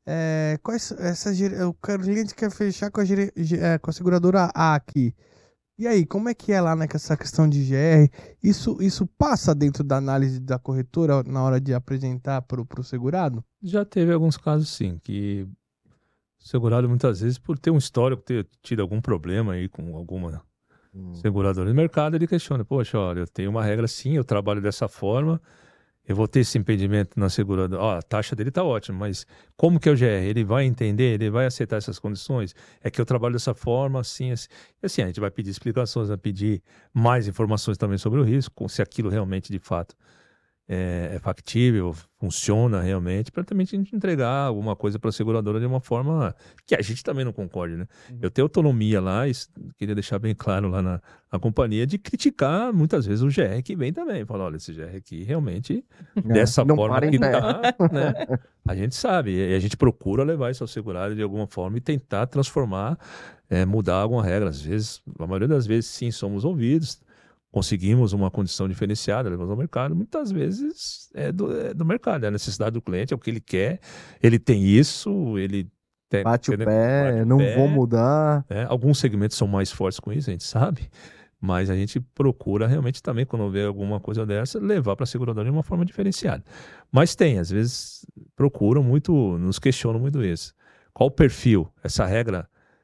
o cliente quer fechar com a seguradora A aqui. E aí, como é que é lá nessa questão de GR? Isso passa dentro da análise da corretora na hora de apresentar para o segurado? Já teve alguns casos, sim, que o segurado muitas vezes, por ter um histórico, ter tido algum problema aí com alguma seguradora de mercado, ele questiona, poxa, olha, eu tenho uma regra assim, eu trabalho dessa forma, eu vou ter esse impedimento na seguradora, a taxa dele está ótima, mas como que é o GR? Ele vai entender, ele vai aceitar essas condições? É que eu trabalho dessa forma, assim, assim. E assim, a gente vai pedir explicações, vai pedir mais informações também sobre o risco, se aquilo realmente, de fato, é factível, funciona realmente, para também a gente entregar alguma coisa para a seguradora de uma forma que a gente também não concorde, né? Eu tenho autonomia lá, e queria deixar bem claro lá na companhia, de criticar muitas vezes o GR que vem também. Falar, olha, esse GR aqui realmente, dessa forma que tá, né? A gente sabe, e a gente procura levar isso ao segurado de alguma forma e tentar transformar, mudar alguma regra. Às vezes, a maioria das vezes, sim, somos ouvidos, conseguimos uma condição diferenciada, levamos ao mercado, muitas vezes é do mercado, é a necessidade do cliente, é o que ele quer, ele tem isso, ele tem... Bate o pé, não vou mudar. Alguns segmentos são mais fortes com isso, a gente sabe, mas a gente procura realmente também, quando vê alguma coisa dessa, levar para a seguradora de uma forma diferenciada. Mas às vezes procuram muito, nos questionam muito isso. Qual o perfil? Essa regra...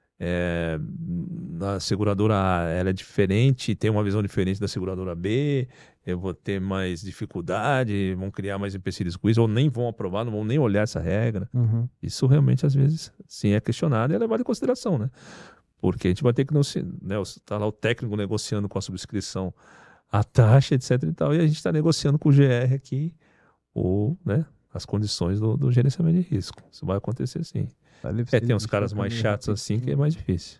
na seguradora A ela é diferente, tem uma visão diferente da seguradora B, eu vou ter mais dificuldade, vão criar mais empecilhos com isso, ou nem vão aprovar, não vão nem olhar essa regra. Isso realmente às vezes sim é questionado e é levado em consideração, né? Porque a gente vai ter que, né, tá lá o técnico negociando com a subscrição a taxa, etc e tal, e a gente está negociando com o GR aqui, ou, né, as condições do gerenciamento de risco. Isso vai acontecer sim. Tem uns caras mais chatos assim que é mais difícil.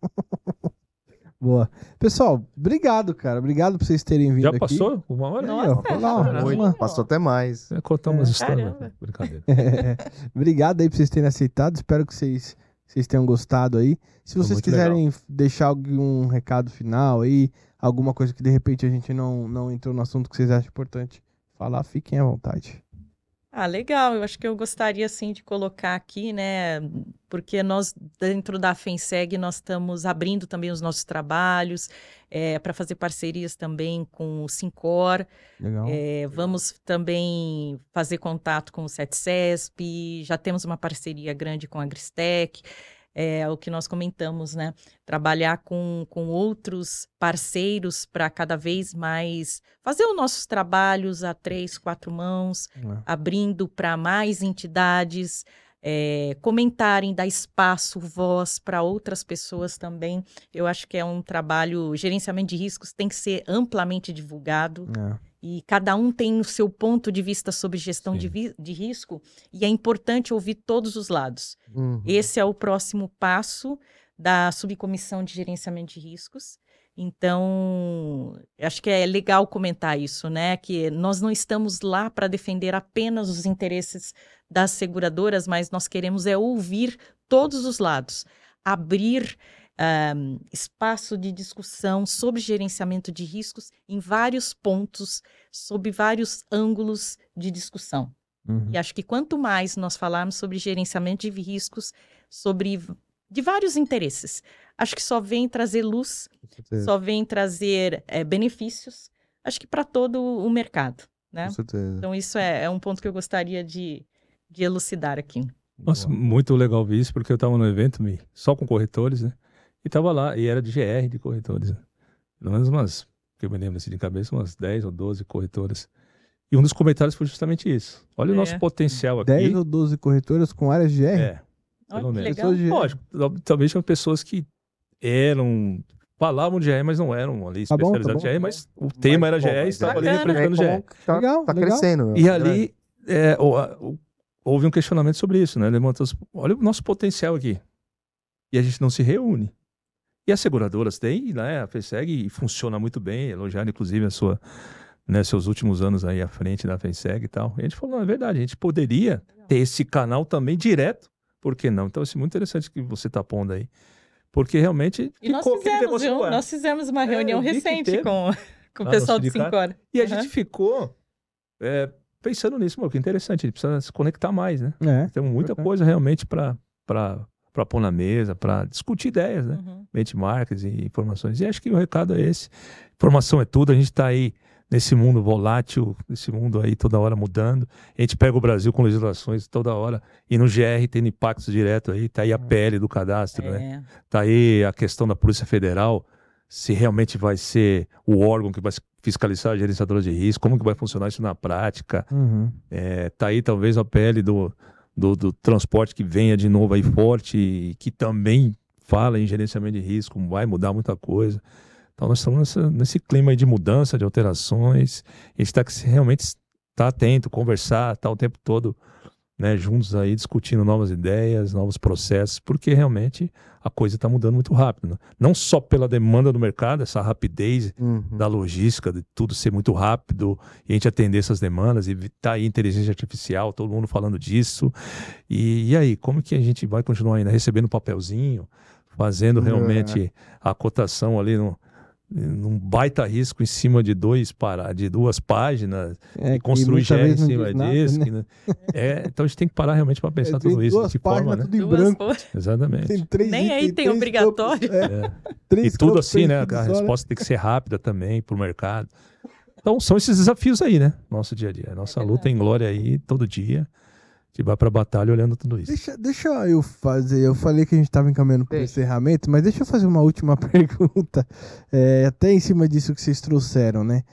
Boa. Pessoal, obrigado, cara. Obrigado por vocês terem vindo aqui. Já passou? Uma hora? Nossa, passou até mais. Contar umas histórias. Brincadeira. Obrigado aí por vocês terem aceitado. Espero que vocês tenham gostado aí. Se vocês quiserem deixar algum recado final aí, alguma coisa que de repente a gente não entrou no assunto que vocês acham importante falar, fiquem à vontade. Legal. Eu acho que eu gostaria, assim, de colocar aqui, né, porque nós, dentro da FENSEG, nós estamos abrindo também os nossos trabalhos para fazer parcerias também com o Sincor. Legal. Vamos também fazer contato com o CETCESP, já temos uma parceria grande com a Agristec. O que nós comentamos, né? Trabalhar com outros parceiros para cada vez mais fazer os nossos trabalhos a 3, 4 mãos, abrindo para mais entidades. comentarem, dar espaço, voz para outras pessoas também. Eu acho que é um trabalho, gerenciamento de riscos tem que ser amplamente divulgado. E cada um tem o seu ponto de vista sobre gestão de risco, e é importante ouvir todos os lados. Esse é o próximo passo da subcomissão de gerenciamento de riscos. Então, acho que é legal comentar isso, né? Que nós não estamos lá para defender apenas os interesses das seguradoras, mas nós queremos ouvir todos os lados, abrir espaço de discussão sobre gerenciamento de riscos em vários pontos, sob vários ângulos de discussão. E acho que quanto mais nós falarmos sobre gerenciamento de riscos, de vários interesses, acho que só vem trazer luz, só vem trazer benefícios, acho que para todo o mercado, né? Com certeza. Então isso é um ponto que eu gostaria de elucidar aqui. Nossa, muito legal ver isso, porque eu estava no evento só com corretores, né? E estava lá, e era de GR de corretores, né? Pelo menos que eu me lembro assim de cabeça, umas 10 ou 12 corretoras. E um dos comentários foi justamente isso. Olha o nosso potencial aqui. 10 ou 12 corretoras com áreas de GR? Pelo menos. Legal. Lógico, talvez tinham pessoas que falavam de GR, mas não eram ali especializadas em GR, mas o tema era GR e estava ali representando GR. Tá crescendo. E ali houve um questionamento sobre isso, né? Olha o nosso potencial aqui. E a gente não se reúne. E as seguradoras têm, né? A FESEG funciona muito bem, elogiaram inclusive seus últimos anos aí à frente da FESEG e tal. E a gente falou, não, é verdade, a gente poderia ter esse canal também direto, por que não? Então, muito interessante que você está pondo aí. Porque realmente E nós fizemos uma reunião recente com o pessoal do 5 Horas. E a gente ficou pensando nisso, que interessante, a gente precisa se conectar mais, né? Tem muita coisa realmente para pôr na mesa, para discutir ideias, né? Benchmarks e informações. E acho que o recado é esse. Informação é tudo, a gente está aí nesse mundo volátil, nesse mundo aí toda hora mudando. A gente pega o Brasil com legislações toda hora, e no GR tem impactos direto aí, tá aí a PL do cadastro, né? Tá aí a questão da Polícia Federal, se realmente vai ser o órgão que vai fiscalizar a gerenciadora de risco, como que vai funcionar isso na prática. Tá aí talvez a PL do transporte que venha de novo aí forte, e que também fala em gerenciamento de risco, vai mudar muita coisa. Então nós estamos nesse clima aí de mudança, de alterações. A gente realmente está atento, conversar, tá o tempo todo, né, juntos aí discutindo novas ideias, novos processos, porque realmente a coisa está mudando muito rápido, né? Não só pela demanda do mercado, essa rapidez da logística, de tudo ser muito rápido, e a gente atender essas demandas, e tá aí inteligência artificial, todo mundo falando disso. E aí, como que a gente vai continuar ainda recebendo papelzinho, fazendo realmente a cotação ali num baita risco em cima de duas páginas, e construir GR em cima disso. Né? Então a gente tem que parar realmente para pensar tudo isso. Duas páginas, tudo em branco. Exatamente. Tem 3 Nem aí tem obrigatório. E tudo assim, né? A resposta tem que ser rápida também para o mercado. Então são esses desafios aí, né? Nosso dia a dia. Nossa luta em glória aí, todo dia. A gente vai pra batalha olhando tudo isso. Deixa eu fazer. Eu falei que a gente estava encaminhando para o encerramento, mas deixa eu fazer uma última pergunta. Até em cima disso que vocês trouxeram, né?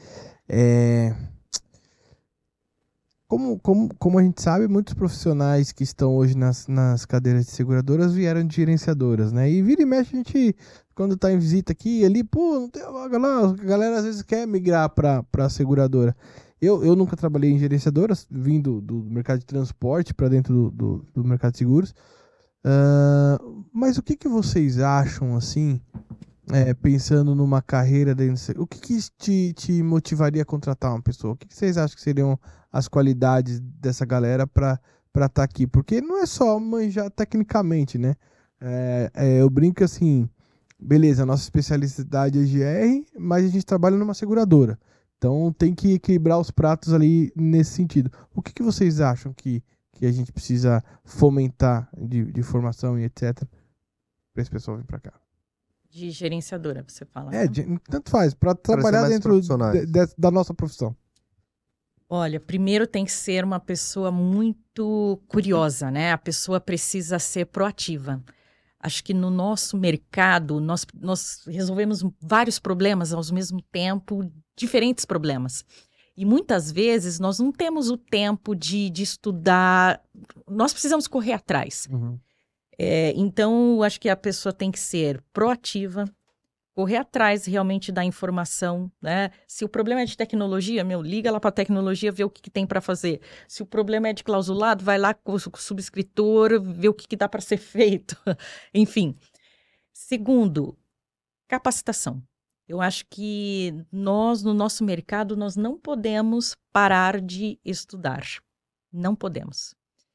Como a gente sabe, muitos profissionais que estão hoje nas cadeiras de seguradoras vieram de gerenciadoras, né? E vira e mexe, a gente, quando está em visita aqui, ali, não tem a vaga lá, a galera às vezes quer migrar para a seguradora. Eu nunca trabalhei em gerenciadoras, vindo do mercado de transporte para dentro do mercado de seguros. Mas o que vocês acham, assim, pensando numa carreira dentro... O que te motivaria a contratar uma pessoa? O que vocês acham que seriam as qualidades dessa galera para estar aqui? Porque não é só manjar tecnicamente, né? Eu brinco assim, beleza, a nossa especialidade é GR, mas a gente trabalha numa seguradora. Então tem que equilibrar os pratos ali nesse sentido. O que vocês acham que a gente precisa fomentar de formação e etc. para esse pessoal vir para cá? De gerenciadora, você fala. Né? Tanto faz, para trabalhar dentro da nossa profissão. Olha, primeiro tem que ser uma pessoa muito curiosa, né? A pessoa precisa ser proativa. Acho que no nosso mercado, nós resolvemos vários problemas ao mesmo tempo, diferentes problemas. E muitas vezes nós não temos o tempo de estudar, nós precisamos correr atrás. Uhum. Então, eu acho que a pessoa tem que ser proativa, correr atrás realmente da informação, né? Se o problema é de tecnologia, liga lá para a tecnologia, vê o que tem para fazer. Se o problema é de clausulado, vai lá com o subscritor, vê o que dá para ser feito. Enfim. Segundo, capacitação. Eu acho que nós, no nosso mercado, nós não podemos parar de estudar. Não podemos.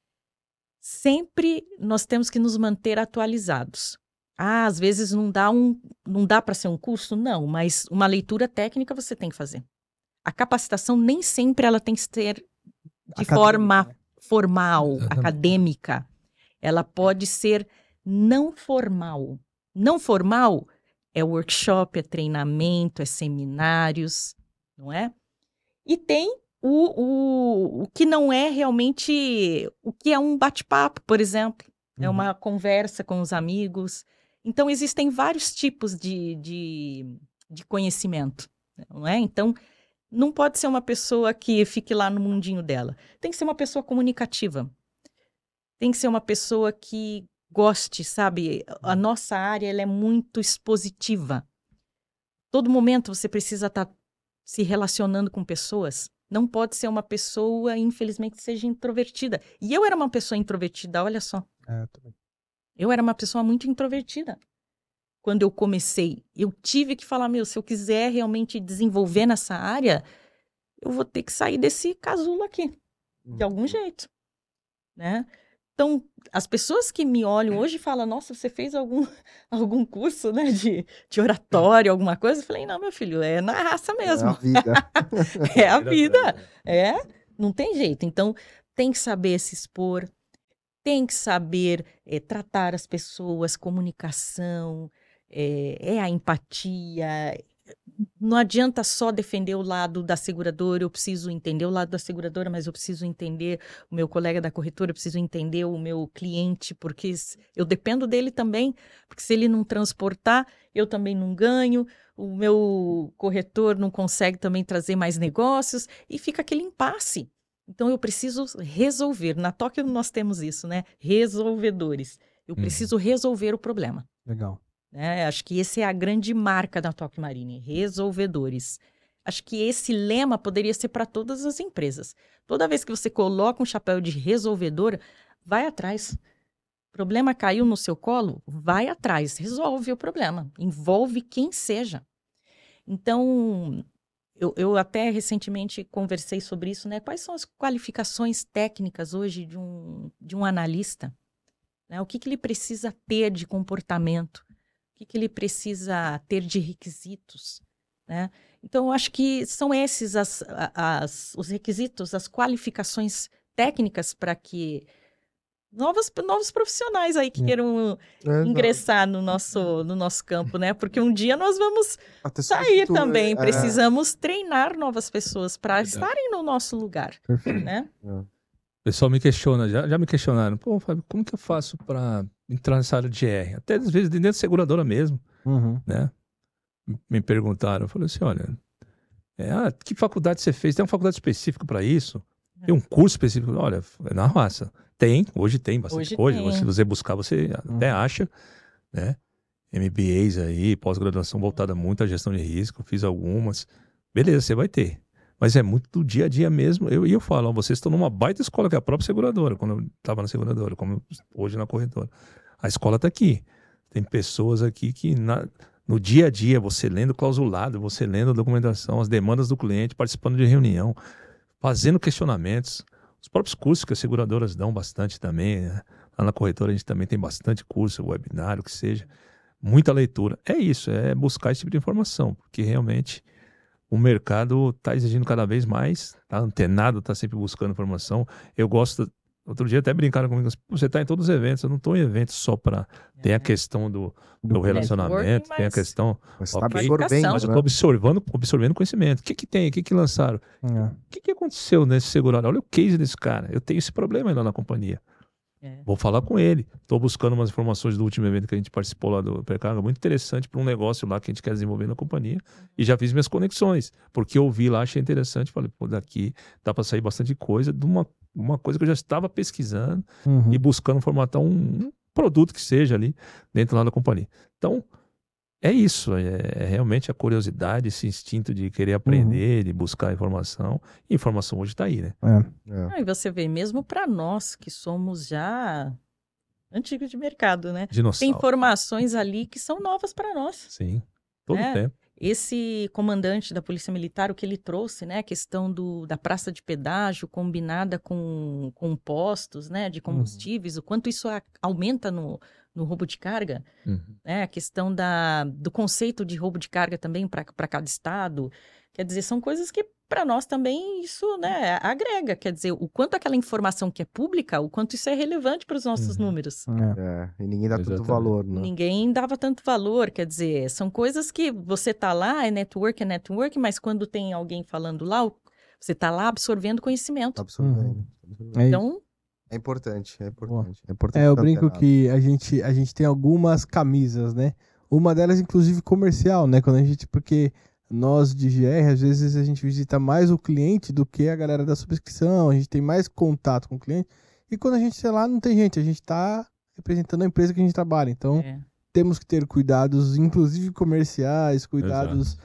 Sempre nós temos que nos manter atualizados. Às vezes não dá para ser um curso? Não, mas uma leitura técnica você tem que fazer. A capacitação nem sempre ela tem que ser de forma formal, acadêmica. Ela pode ser não formal. Não formal é workshop, é treinamento, é seminários, não é? E tem o que não é realmente, o que é um bate-papo, por exemplo. É uma conversa com os amigos. Então, existem vários tipos de conhecimento, não é? Então, não pode ser uma pessoa que fique lá no mundinho dela. Tem que ser uma pessoa comunicativa. Tem que ser uma pessoa que goste, sabe? A nossa área ela é muito expositiva. Todo momento você precisa estar se relacionando com pessoas. Não pode ser uma pessoa, infelizmente, que seja introvertida. E eu era uma pessoa introvertida, olha só. Eu era uma pessoa muito introvertida. Quando eu comecei, eu tive que falar, se eu quiser realmente desenvolver nessa área, eu vou ter que sair desse casulo aqui, de algum jeito, né? Então, as pessoas que me olham hoje falam, nossa, você fez algum curso, né, de oratório, alguma coisa? Eu falei, não, meu filho, é na raça mesmo. É a vida. É a vida. Não tem jeito. Então, tem que saber se expor, tem que saber tratar as pessoas, comunicação, a empatia. Não adianta só defender o lado da seguradora, eu preciso entender o lado da seguradora, mas eu preciso entender o meu colega da corretora, eu preciso entender o meu cliente, porque eu dependo dele também, porque se ele não transportar, eu também não ganho, o meu corretor não consegue também trazer mais negócios, e fica aquele impasse. Então, eu preciso resolver. Na Tóquio nós temos isso, né? Resolvedores. Eu preciso resolver o problema. Legal. Acho que essa é a grande marca da Tóquio Marine, resolvedores. Acho que esse lema poderia ser para todas as empresas. Toda vez que você coloca um chapéu de resolvedor, vai atrás. Problema caiu no seu colo, vai atrás, resolve o problema, envolve quem seja. Então, eu até recentemente conversei sobre isso, né? Quais são as qualificações técnicas hoje de um analista? Né? O que ele precisa ter de comportamento? O que ele precisa ter de requisitos, né? Então, eu acho que são esses os requisitos, as qualificações técnicas para que novos profissionais aí que queiram ingressar no nosso campo, né? Porque um dia nós vamos sair também, precisamos treinar novas pessoas para estarem no nosso lugar, né? O pessoal me questiona, já me questionaram, pô, Fábio, como que eu faço para entrar nessa área de R? Até às vezes dentro da seguradora mesmo, né? Me perguntaram, eu falei assim, olha, que faculdade você fez? Tem uma faculdade específica para isso? Tem um curso específico? Olha, é na raça. Hoje tem bastante coisa. Se você buscar, você até acha, né? MBAs aí, pós-graduação voltada muito à gestão de risco, fiz algumas. Beleza, você vai ter. Mas é muito do dia a dia mesmo. Eu falo, vocês estão numa baita escola, que é a própria seguradora, quando eu estava na seguradora, como hoje na corretora. A escola está aqui. Tem pessoas aqui que no dia a dia, você lendo clausulado, você lendo a documentação, as demandas do cliente, participando de reunião, fazendo questionamentos. Os próprios cursos que as seguradoras dão bastante também, né? Lá na corretora a gente também tem bastante curso, webinário, o que seja. Muita leitura. É isso, é buscar esse tipo de informação, porque realmente o mercado está exigindo cada vez mais, está antenado, está sempre buscando informação. Eu gosto, outro dia até brincaram comigo, você está em todos os eventos, eu não estou em eventos só para... Tem a questão do relacionamento, tem a questão... Mas okay, absorvendo, mas eu estou absorvendo conhecimento. O que tem? O que lançaram? O que aconteceu nesse segurado? Olha o case desse cara. Eu tenho esse problema aí lá na companhia. Vou falar com ele. Estou buscando umas informações do último evento que a gente participou lá do Hipercarga, muito interessante para um negócio lá que a gente quer desenvolver na companhia. E já fiz minhas conexões, porque eu vi lá, achei interessante. Falei, pô, daqui dá para sair bastante coisa de uma coisa que eu já estava pesquisando e buscando formatar um produto que seja ali dentro lá da companhia. Então, é isso. É realmente a curiosidade, esse instinto de querer aprender, de buscar informação. E informação hoje está aí, né? E você vê, mesmo para nós que somos já antigos de mercado, né? Dinossauro. Tem informações ali que são novas para nós. Sim, todo o tempo. Esse comandante da Polícia Militar, o que ele trouxe, né? A questão da praça de pedágio combinada com postos, né? De combustíveis, o quanto isso aumenta no roubo de carga, né? A questão do conceito de roubo de carga também para cada estado. Quer dizer, são coisas que para nós também isso, né, agrega. Quer dizer, o quanto aquela informação que é pública, o quanto isso é relevante para os nossos números. E ninguém dá tanto valor, né? Ninguém dava tanto valor. Quer dizer, são coisas que você tá lá, é network, mas quando tem alguém falando lá, você tá lá absorvendo conhecimento. Absorvendo. Então... É importante. Eu brinco que a gente tem algumas camisas, né? Uma delas, inclusive, comercial, né? Porque nós de GR, às vezes a gente visita mais o cliente do que a galera da subscrição, a gente tem mais contato com o cliente. E quando a gente, sei lá, não tem gente, a gente tá representando a empresa que a gente trabalha. Então, temos que ter cuidados, inclusive comerciais, cuidados...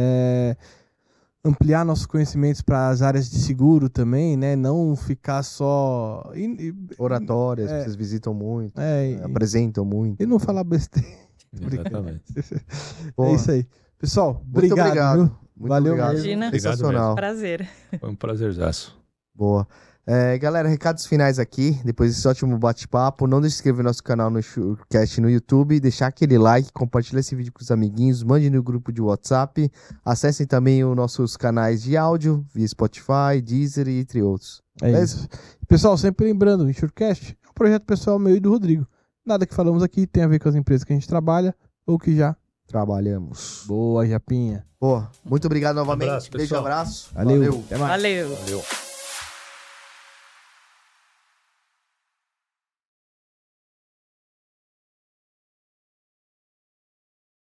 ampliar nossos conhecimentos para as áreas de seguro também, né? Não ficar só... Oratórias, que vocês visitam muito, apresentam muito. E não falar besteira. Exatamente. É isso aí. Pessoal, obrigado. Viu? Valeu. Imagina. Sensacional. Prazer. Foi um prazerzaço. Boa. Galera, recados finais aqui, depois desse ótimo bate-papo. Não deixe de se inscrever no nosso canal no Surecast no YouTube, deixar aquele like, compartilhar esse vídeo com os amiguinhos, mande no grupo de WhatsApp, acessem também os nossos canais de áudio, via Spotify, Deezer e entre outros. Isso. Pessoal, sempre lembrando, o Surecast é um projeto pessoal meu e do Rodrigo. Nada que falamos aqui tem a ver com as empresas que a gente trabalha ou que já trabalhamos. Boa, Japinha. Boa, muito obrigado novamente. Abraço, beijo, abraço. Valeu. Até mais. Valeu. Valeu.